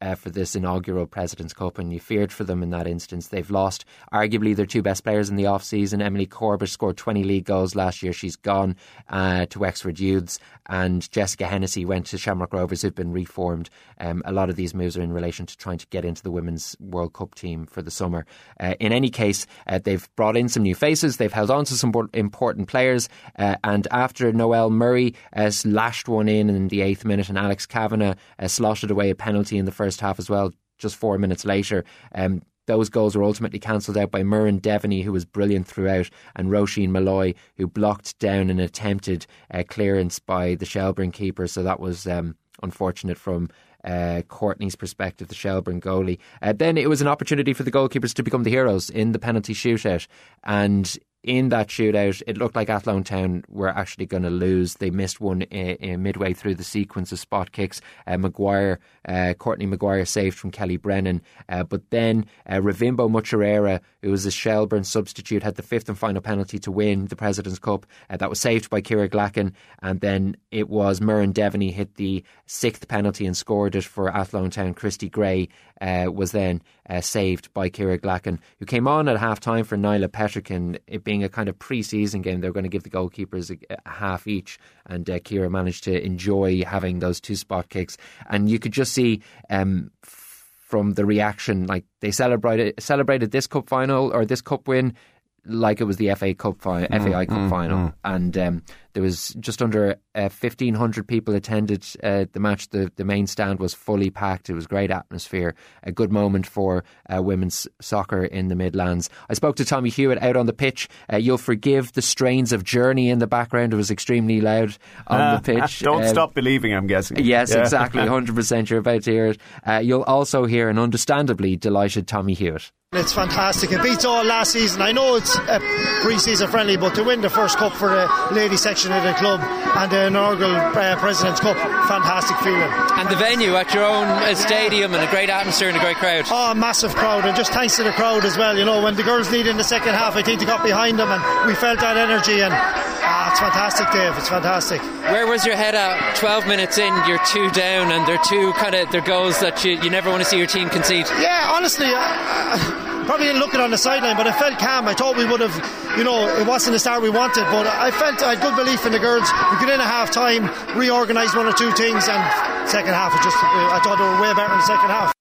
uh, for this inaugural President's Cup, and you feared for them in that instance. They've lost arguably their two best players in the off-season. Emily Corbish scored twenty league goals last year. She's gone uh, to Wexford Youths, and Jessica Hennessy went to Shamrock Rovers, who've been reformed. Um, a lot of these moves are in relation to trying to get into the Women's World Cup team for the summer. Uh, in any case, uh, they've brought in some new faces. They've held on to some important players, uh, and after Noelle Murray uh, lashed one in in the eighth minute, and Alex Kavanagh uh, slotted away a penalty in the first half as well, just four minutes later, um, those goals were ultimately cancelled out by Murren Devaney, who was brilliant throughout, and Roisin Malloy, who blocked down an attempted uh, clearance by the Shelbourne keeper. So that was um, unfortunate from uh, Courtney's perspective, the Shelbourne goalie. Uh, then it was an opportunity for the goalkeepers to become the heroes in the penalty shootout, and in that shootout, it looked like Athlone Town were actually going to lose. They missed one uh, uh, midway through the sequence of spot kicks. Uh, Maguire, uh, Courtney Maguire saved from Kelly Brennan. Uh, but then uh, Ravimbo Mucharera, who was a Shelbourne substitute, had the fifth and final penalty to win the President's Cup. Uh, that was saved by Ciara Glacken. And then it was Murren Devaney hit the sixth penalty and scored it for Athlone Town. Christy Gray uh, was then uh, saved by Ciara Glacken, who came on at half time for Nyla Petrikin. It being a kind of pre-season game, they were going to give the goalkeepers a, a half each, and uh, Ciara managed to enjoy having those two spot kicks. And you could just see um, f- from the reaction, like they celebrated celebrated this cup final or this cup win like it was the F A Cup final, mm, F A I Cup mm, final, mm. and um, there was just under uh, fifteen hundred people attended uh, the match. The the main stand was fully packed. It was great atmosphere, a good moment for uh, women's soccer in the Midlands. I spoke to Tommy Hewitt out on the pitch. Uh, you'll forgive the strains of Journey in the background. It was extremely loud on uh, the pitch. Don't uh, stop believing, I'm guessing. Yes, yeah. exactly, one hundred percent. You're about to hear it. Uh, you'll also hear an understandably delighted Tommy Hewitt. It's fantastic. It beats all last season. I know it's a pre-season friendly, but to win the first cup for the ladies section of the club and the inaugural uh, President's Cup, fantastic feeling. And the venue at your own uh, stadium, and a great atmosphere and a great crowd. Oh, massive crowd, and just thanks to the crowd as well. You know, when the girls lead in the second half, I think they got behind them and we felt that energy, and ah, it's fantastic, Dave. It's fantastic. Where was your head at twelve minutes in? You're two down, and they're two kind of they're goals that you, you never want to see your team concede. Yeah, honestly, uh, probably didn't look it on the sideline, but I felt calm. I thought we would have, you know, it wasn't the start we wanted, but I felt I had good belief in the girls. We got in at half time, reorganised one or two things, and second half, it just I thought they were way better in the second half.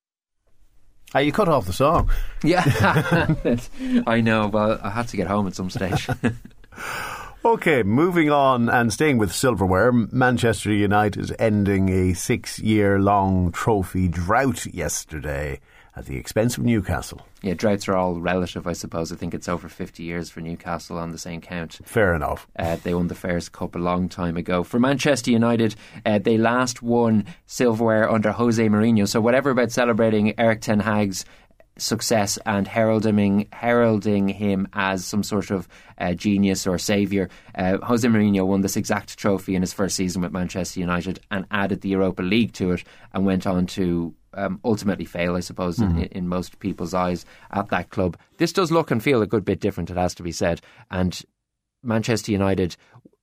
Ah, you cut off the song. Yeah, I know. Well, I had to get home at some stage. OK, moving on and staying with silverware, Manchester United ending a six-year-long trophy drought yesterday at the expense of Newcastle. Yeah, droughts are all relative, I suppose. I think it's over fifty years for Newcastle on the same count. Fair enough. Uh, they won the Fairs Cup a long time ago. For Manchester United, uh, they last won silverware under Jose Mourinho. So whatever about celebrating Erik ten Hag's success and heralding heralding him as some sort of uh, genius or saviour, uh, Jose Mourinho won this exact trophy in his first season with Manchester United and added the Europa League to it, and went on to um, ultimately fail, I suppose, mm-hmm. in, in most people's eyes at that club. This does look and feel a good bit different, it has to be said, and Manchester United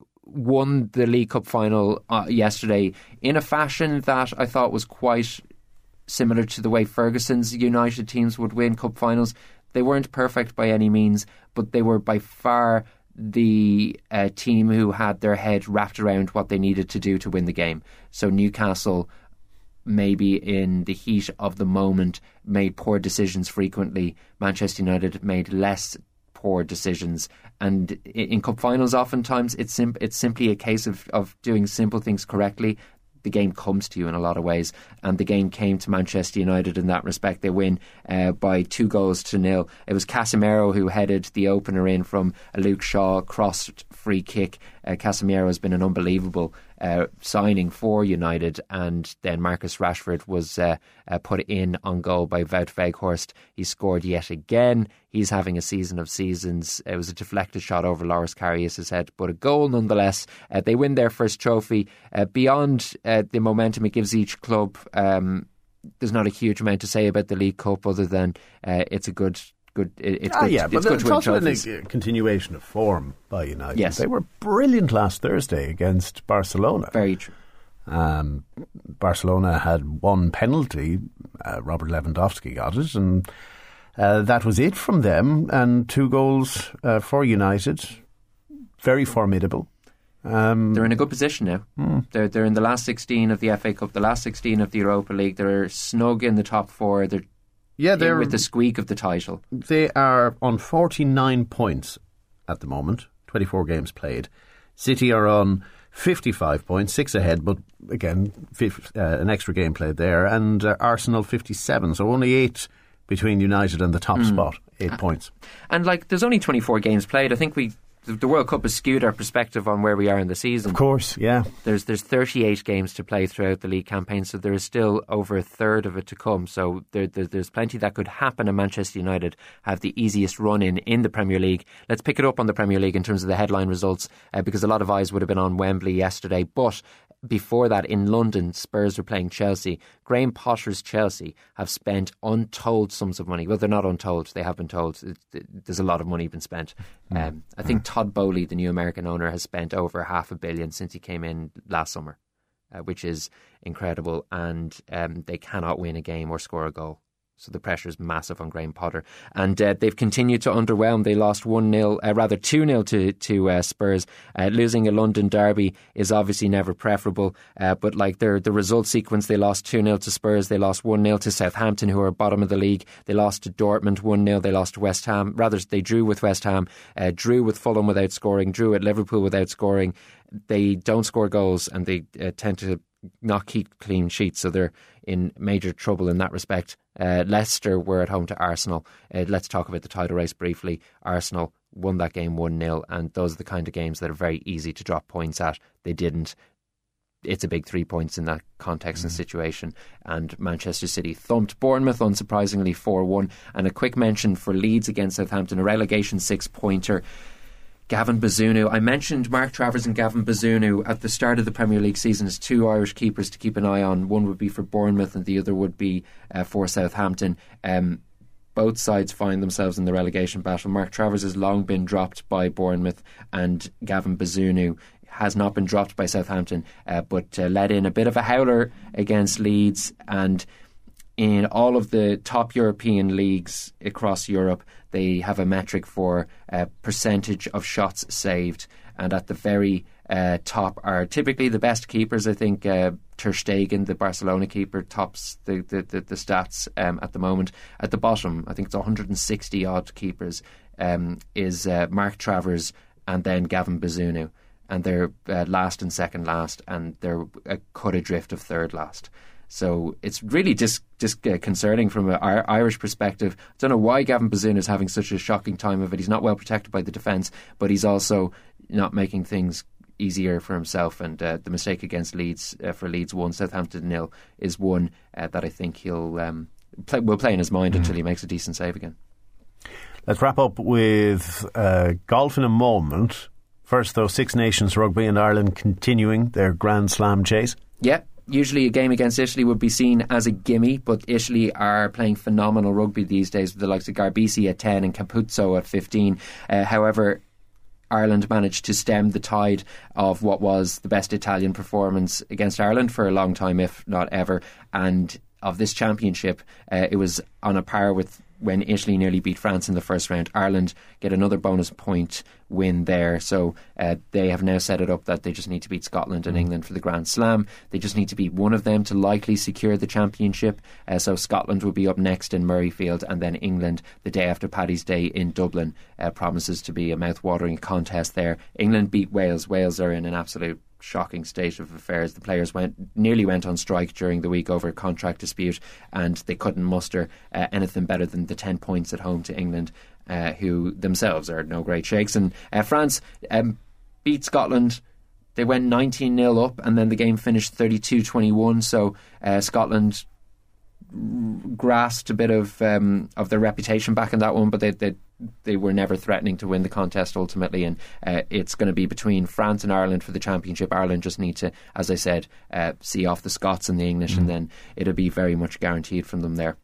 won the League Cup final uh, yesterday in a fashion that I thought was quite similar to the way Ferguson's United teams would win cup finals. They weren't perfect by any means, but they were by far the uh, team who had their head wrapped around what they needed to do to win the game. So Newcastle, maybe in the heat of the moment, made poor decisions frequently. Manchester United made less poor decisions, and in cup finals oftentimes it's, sim- it's simply a case of, of doing simple things correctly. The game comes to you in a lot of ways, and the game came to Manchester United in that respect. They win uh, by two goals to nil. It was Casemiro who headed the opener in from a Luke Shaw crossed free kick. Uh, Casemiro has been an unbelievable uh, signing for United, and then Marcus Rashford was uh, uh, put in on goal by Wout Weghorst. He scored yet again. He's having a season of seasons. It was a deflected shot over Loris Karius' head, but a goal nonetheless. Uh, they win their first trophy. Uh, beyond uh, the momentum it gives each club, um, there's not a huge amount to say about the League Cup other than uh, it's a good Good, it, it's ah, good. Yeah, it's but good it's to win also trophies. a continuation of form by United. Yes. They were brilliant last Thursday against Barcelona. Very true. Um, Barcelona had one penalty. Uh, Robert Lewandowski got it, and uh, that was it from them. And two goals uh, for United. Very formidable. Um, they're in a good position now. Hmm. They're they're in the last sixteen of the F A Cup, the last sixteen of the Europa League. They're snug in the top four. They're yeah, they're in with the squeak of the title. They are on forty-nine points at the moment. twenty-four games played. City are on fifty-five points, six ahead, but again, fifty, uh, an extra game played there. And uh, Arsenal fifty-seven, so only eight between United and the top mm. spot. Eight uh, points. And like, there's only twenty-four games played. I think we. The World Cup has skewed our perspective on where we are in the season. Of course, yeah. There's there's thirty-eight games to play throughout the league campaign, so there is still over a third of it to come. So there, there, there's plenty that could happen, and Manchester United have the easiest run in in the Premier League. Let's pick it up on the Premier League in terms of the headline results, uh, because a lot of eyes would have been on Wembley yesterday. But before that, in London, Spurs were playing Chelsea. Graham Potter's Chelsea have spent untold sums of money. Well, they're not untold. They have been told. There's a lot of money been spent. Um, I think Todd Bowley, the new American owner, has spent over half a billion since he came in last summer, uh, which is incredible. And um, they cannot win a game or score a goal. So the pressure is massive on Graham Potter. And uh, they've continued to underwhelm. They lost one nil, uh, rather two nil to, to uh, Spurs. Uh, losing a London derby is obviously never preferable. Uh, but like their the result sequence, they lost two nil to Spurs. They lost one nil to Southampton, who are bottom of the league. They lost to Dortmund one nil. They lost to West Ham. Rather, they drew with West Ham, uh, drew with Fulham without scoring, drew at Liverpool without scoring. They don't score goals, and they uh, tend to not keep clean sheets, so they're in major trouble in that respect. Uh, Leicester were at home to Arsenal. Uh, let's talk about the title race briefly. Arsenal won that game one nil, and those are the kind of games that are very easy to drop points at. They didn't. It's a big three points in that context mm. and situation. And Manchester City thumped Bournemouth, unsurprisingly, four one. And a quick mention for Leeds against Southampton, a relegation six-pointer. Gavin Bazunu. I mentioned Mark Travers and Gavin Bazunu at the start of the Premier League season as two Irish keepers to keep an eye on. One would be for Bournemouth and the other would be uh, for Southampton. Um, both sides find themselves in the relegation battle. Mark Travers has long been dropped by Bournemouth, and Gavin Bazunu has not been dropped by Southampton, uh, but uh, let in a bit of a howler against Leeds. And in all of the top European leagues across Europe, they have a metric for uh, percentage of shots saved, and at the very uh, top are typically the best keepers. I think uh, Ter Stegen, the Barcelona keeper, tops the, the, the, the stats um, at the moment. At the bottom, I think it's one hundred sixty odd keepers, um, is uh, Mark Travers and then Gavin Bazunu, and they're uh, last and second last, and they're a cut adrift of third last. So it's really just just uh, concerning from an Irish perspective. I don't know why Gavin Bazunu is having such a shocking time of it. He's not well protected by the defence, but he's also not making things easier for himself. And uh, the mistake against Leeds uh, for Leeds one, Southampton nil, is one uh, that I think he'll um, play, will play in his mind mm. until he makes a decent save again. Let's wrap up with uh, golf in a moment. First, though, Six Nations Rugby and Ireland continuing their Grand Slam chase. Yeah. Usually a game against Italy would be seen as a gimme, but Italy are playing phenomenal rugby these days with the likes of Garbisi at ten and Capuzzo at fifteen. Uh, however, Ireland managed to stem the tide of what was the best Italian performance against Ireland for a long time, if not ever. And of this championship, uh, it was on a par with when Italy nearly beat France in the first round. Ireland get another bonus point win there. So uh, they have now set it up that they just need to beat Scotland and England for the Grand Slam. They just need to beat one of them to likely secure the championship. Uh, so Scotland will be up next in Murrayfield, and then England the day after Paddy's Day in Dublin. Uh, promises to be a mouth-watering contest there. England beat Wales. Wales are in an absolute shocking state of affairs. The players went nearly went on strike during the week over a contract dispute, and they couldn't muster uh, anything better than the ten points at home to England, uh, who themselves are no great shakes. And uh, France um, beat Scotland. They went nineteen nil up, and then the game finished thirty-two twenty-one. So uh, Scotland grasped a bit of um, of their reputation back in that one, but they, they they were never threatening to win the contest ultimately. And uh, it's going to be between France and Ireland for the championship. Ireland just need to, as I said, uh, see off the Scots and the English, mm. and then it'll be very much guaranteed from them there.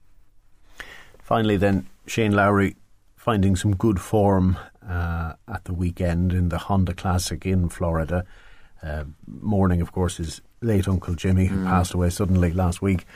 Finally then, Shane Lowry finding some good form uh, at the weekend in the Honda Classic in Florida. Uh, morning, of course, is late Uncle Jimmy, who Mm. passed away suddenly last week.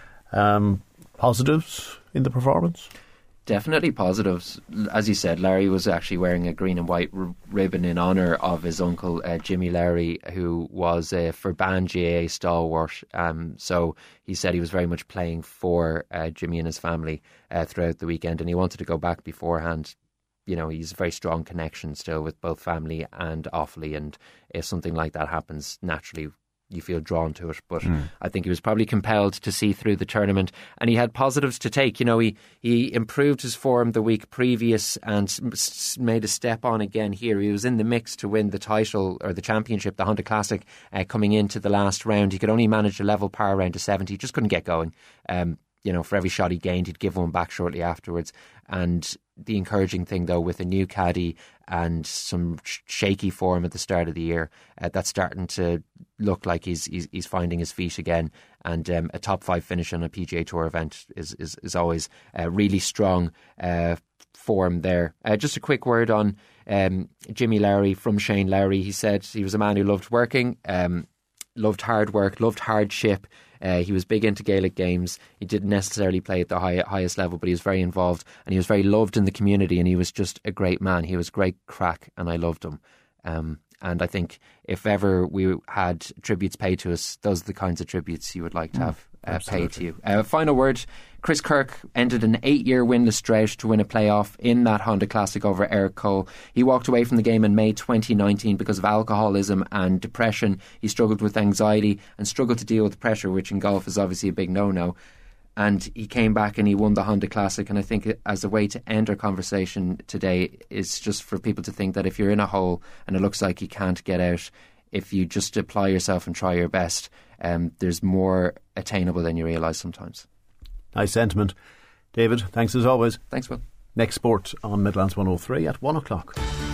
Um, positives in the performance? Definitely positives. As you said, Larry was actually wearing a green and white r- ribbon in honour of his uncle, uh, Jimmy Lowry, who was a Furban G A A stalwart. Um, so he said he was very much playing for uh, Jimmy and his family uh, throughout the weekend, and he wanted to go back beforehand. You know, he's a very strong connection still with both family and Offaly, and if something like that happens, naturally you feel drawn to it. But Mm. I think he was probably compelled to see through the tournament, and he had positives to take. You know, he, he improved his form the week previous and s- made a step on again here. He was in the mix to win the title or the championship, the Honda Classic, uh, coming into the last round. He could only manage a level par round to seventy, he just couldn't get going. Um, you know, for every shot he gained, he'd give one back shortly afterwards. And the encouraging thing, though, with a new caddy and some sh- shaky form at the start of the year, uh, that's starting to look like he's he's, he's finding his feet again. And um, a top five finish on a P G A Tour event is is, is always a really strong uh, form there. Uh, just a quick word on um, Jimmy Lowry from Shane Lowry. He said he was a man who loved working, um, loved hard work, loved hardship. Uh, he was big into Gaelic games. He didn't necessarily play at the high, highest level, but he was very involved and he was very loved in the community, and he was just a great man. He was great crack and I loved him. Um, and I think if ever we had tributes paid to us, those are the kinds of tributes you would like to have uh, paid to you. Uh, final word, Chris Kirk ended an eight-year winless drought to win a playoff in that Honda Classic over Eric Cole. He walked away from the game in May twenty nineteen because of alcoholism and depression. He struggled with anxiety and struggled to deal with pressure, which in golf is obviously a big no-no. And he came back and he won the Honda Classic. And I think as a way to end our conversation today is just for people to think that if you're in a hole and it looks like you can't get out, if you just apply yourself and try your best, um, there's more attainable than you realise sometimes. Nice sentiment. David, thanks as always. Thanks, Will. Next sport on Midlands one oh three at one o'clock.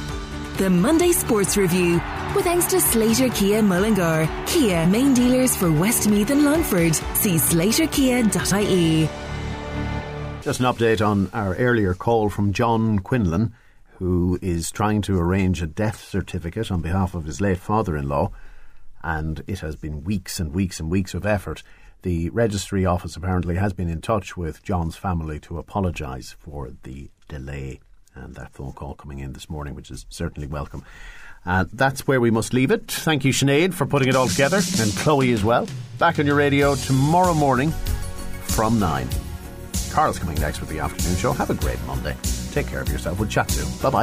The Monday Sports Review, with thanks to Slater Kia Mullingar. Kia, main dealers for Westmeath and Longford. See slater kia dot I E. Just an update on our earlier call from John Quinlan, who is trying to arrange a death certificate on behalf of his late father-in-law, and it has been weeks and weeks and weeks of effort. The registry office apparently has been in touch with John's family to apologise for the delay, and that phone call coming in this morning, which is certainly welcome. Uh, that's where we must leave it. Thank you, Sinead, for putting it all together, and Chloe as well. Back on your radio tomorrow morning from nine. Carl's coming next with the afternoon show. Have a great Monday. Take care of yourself. We'll chat soon. Bye-bye.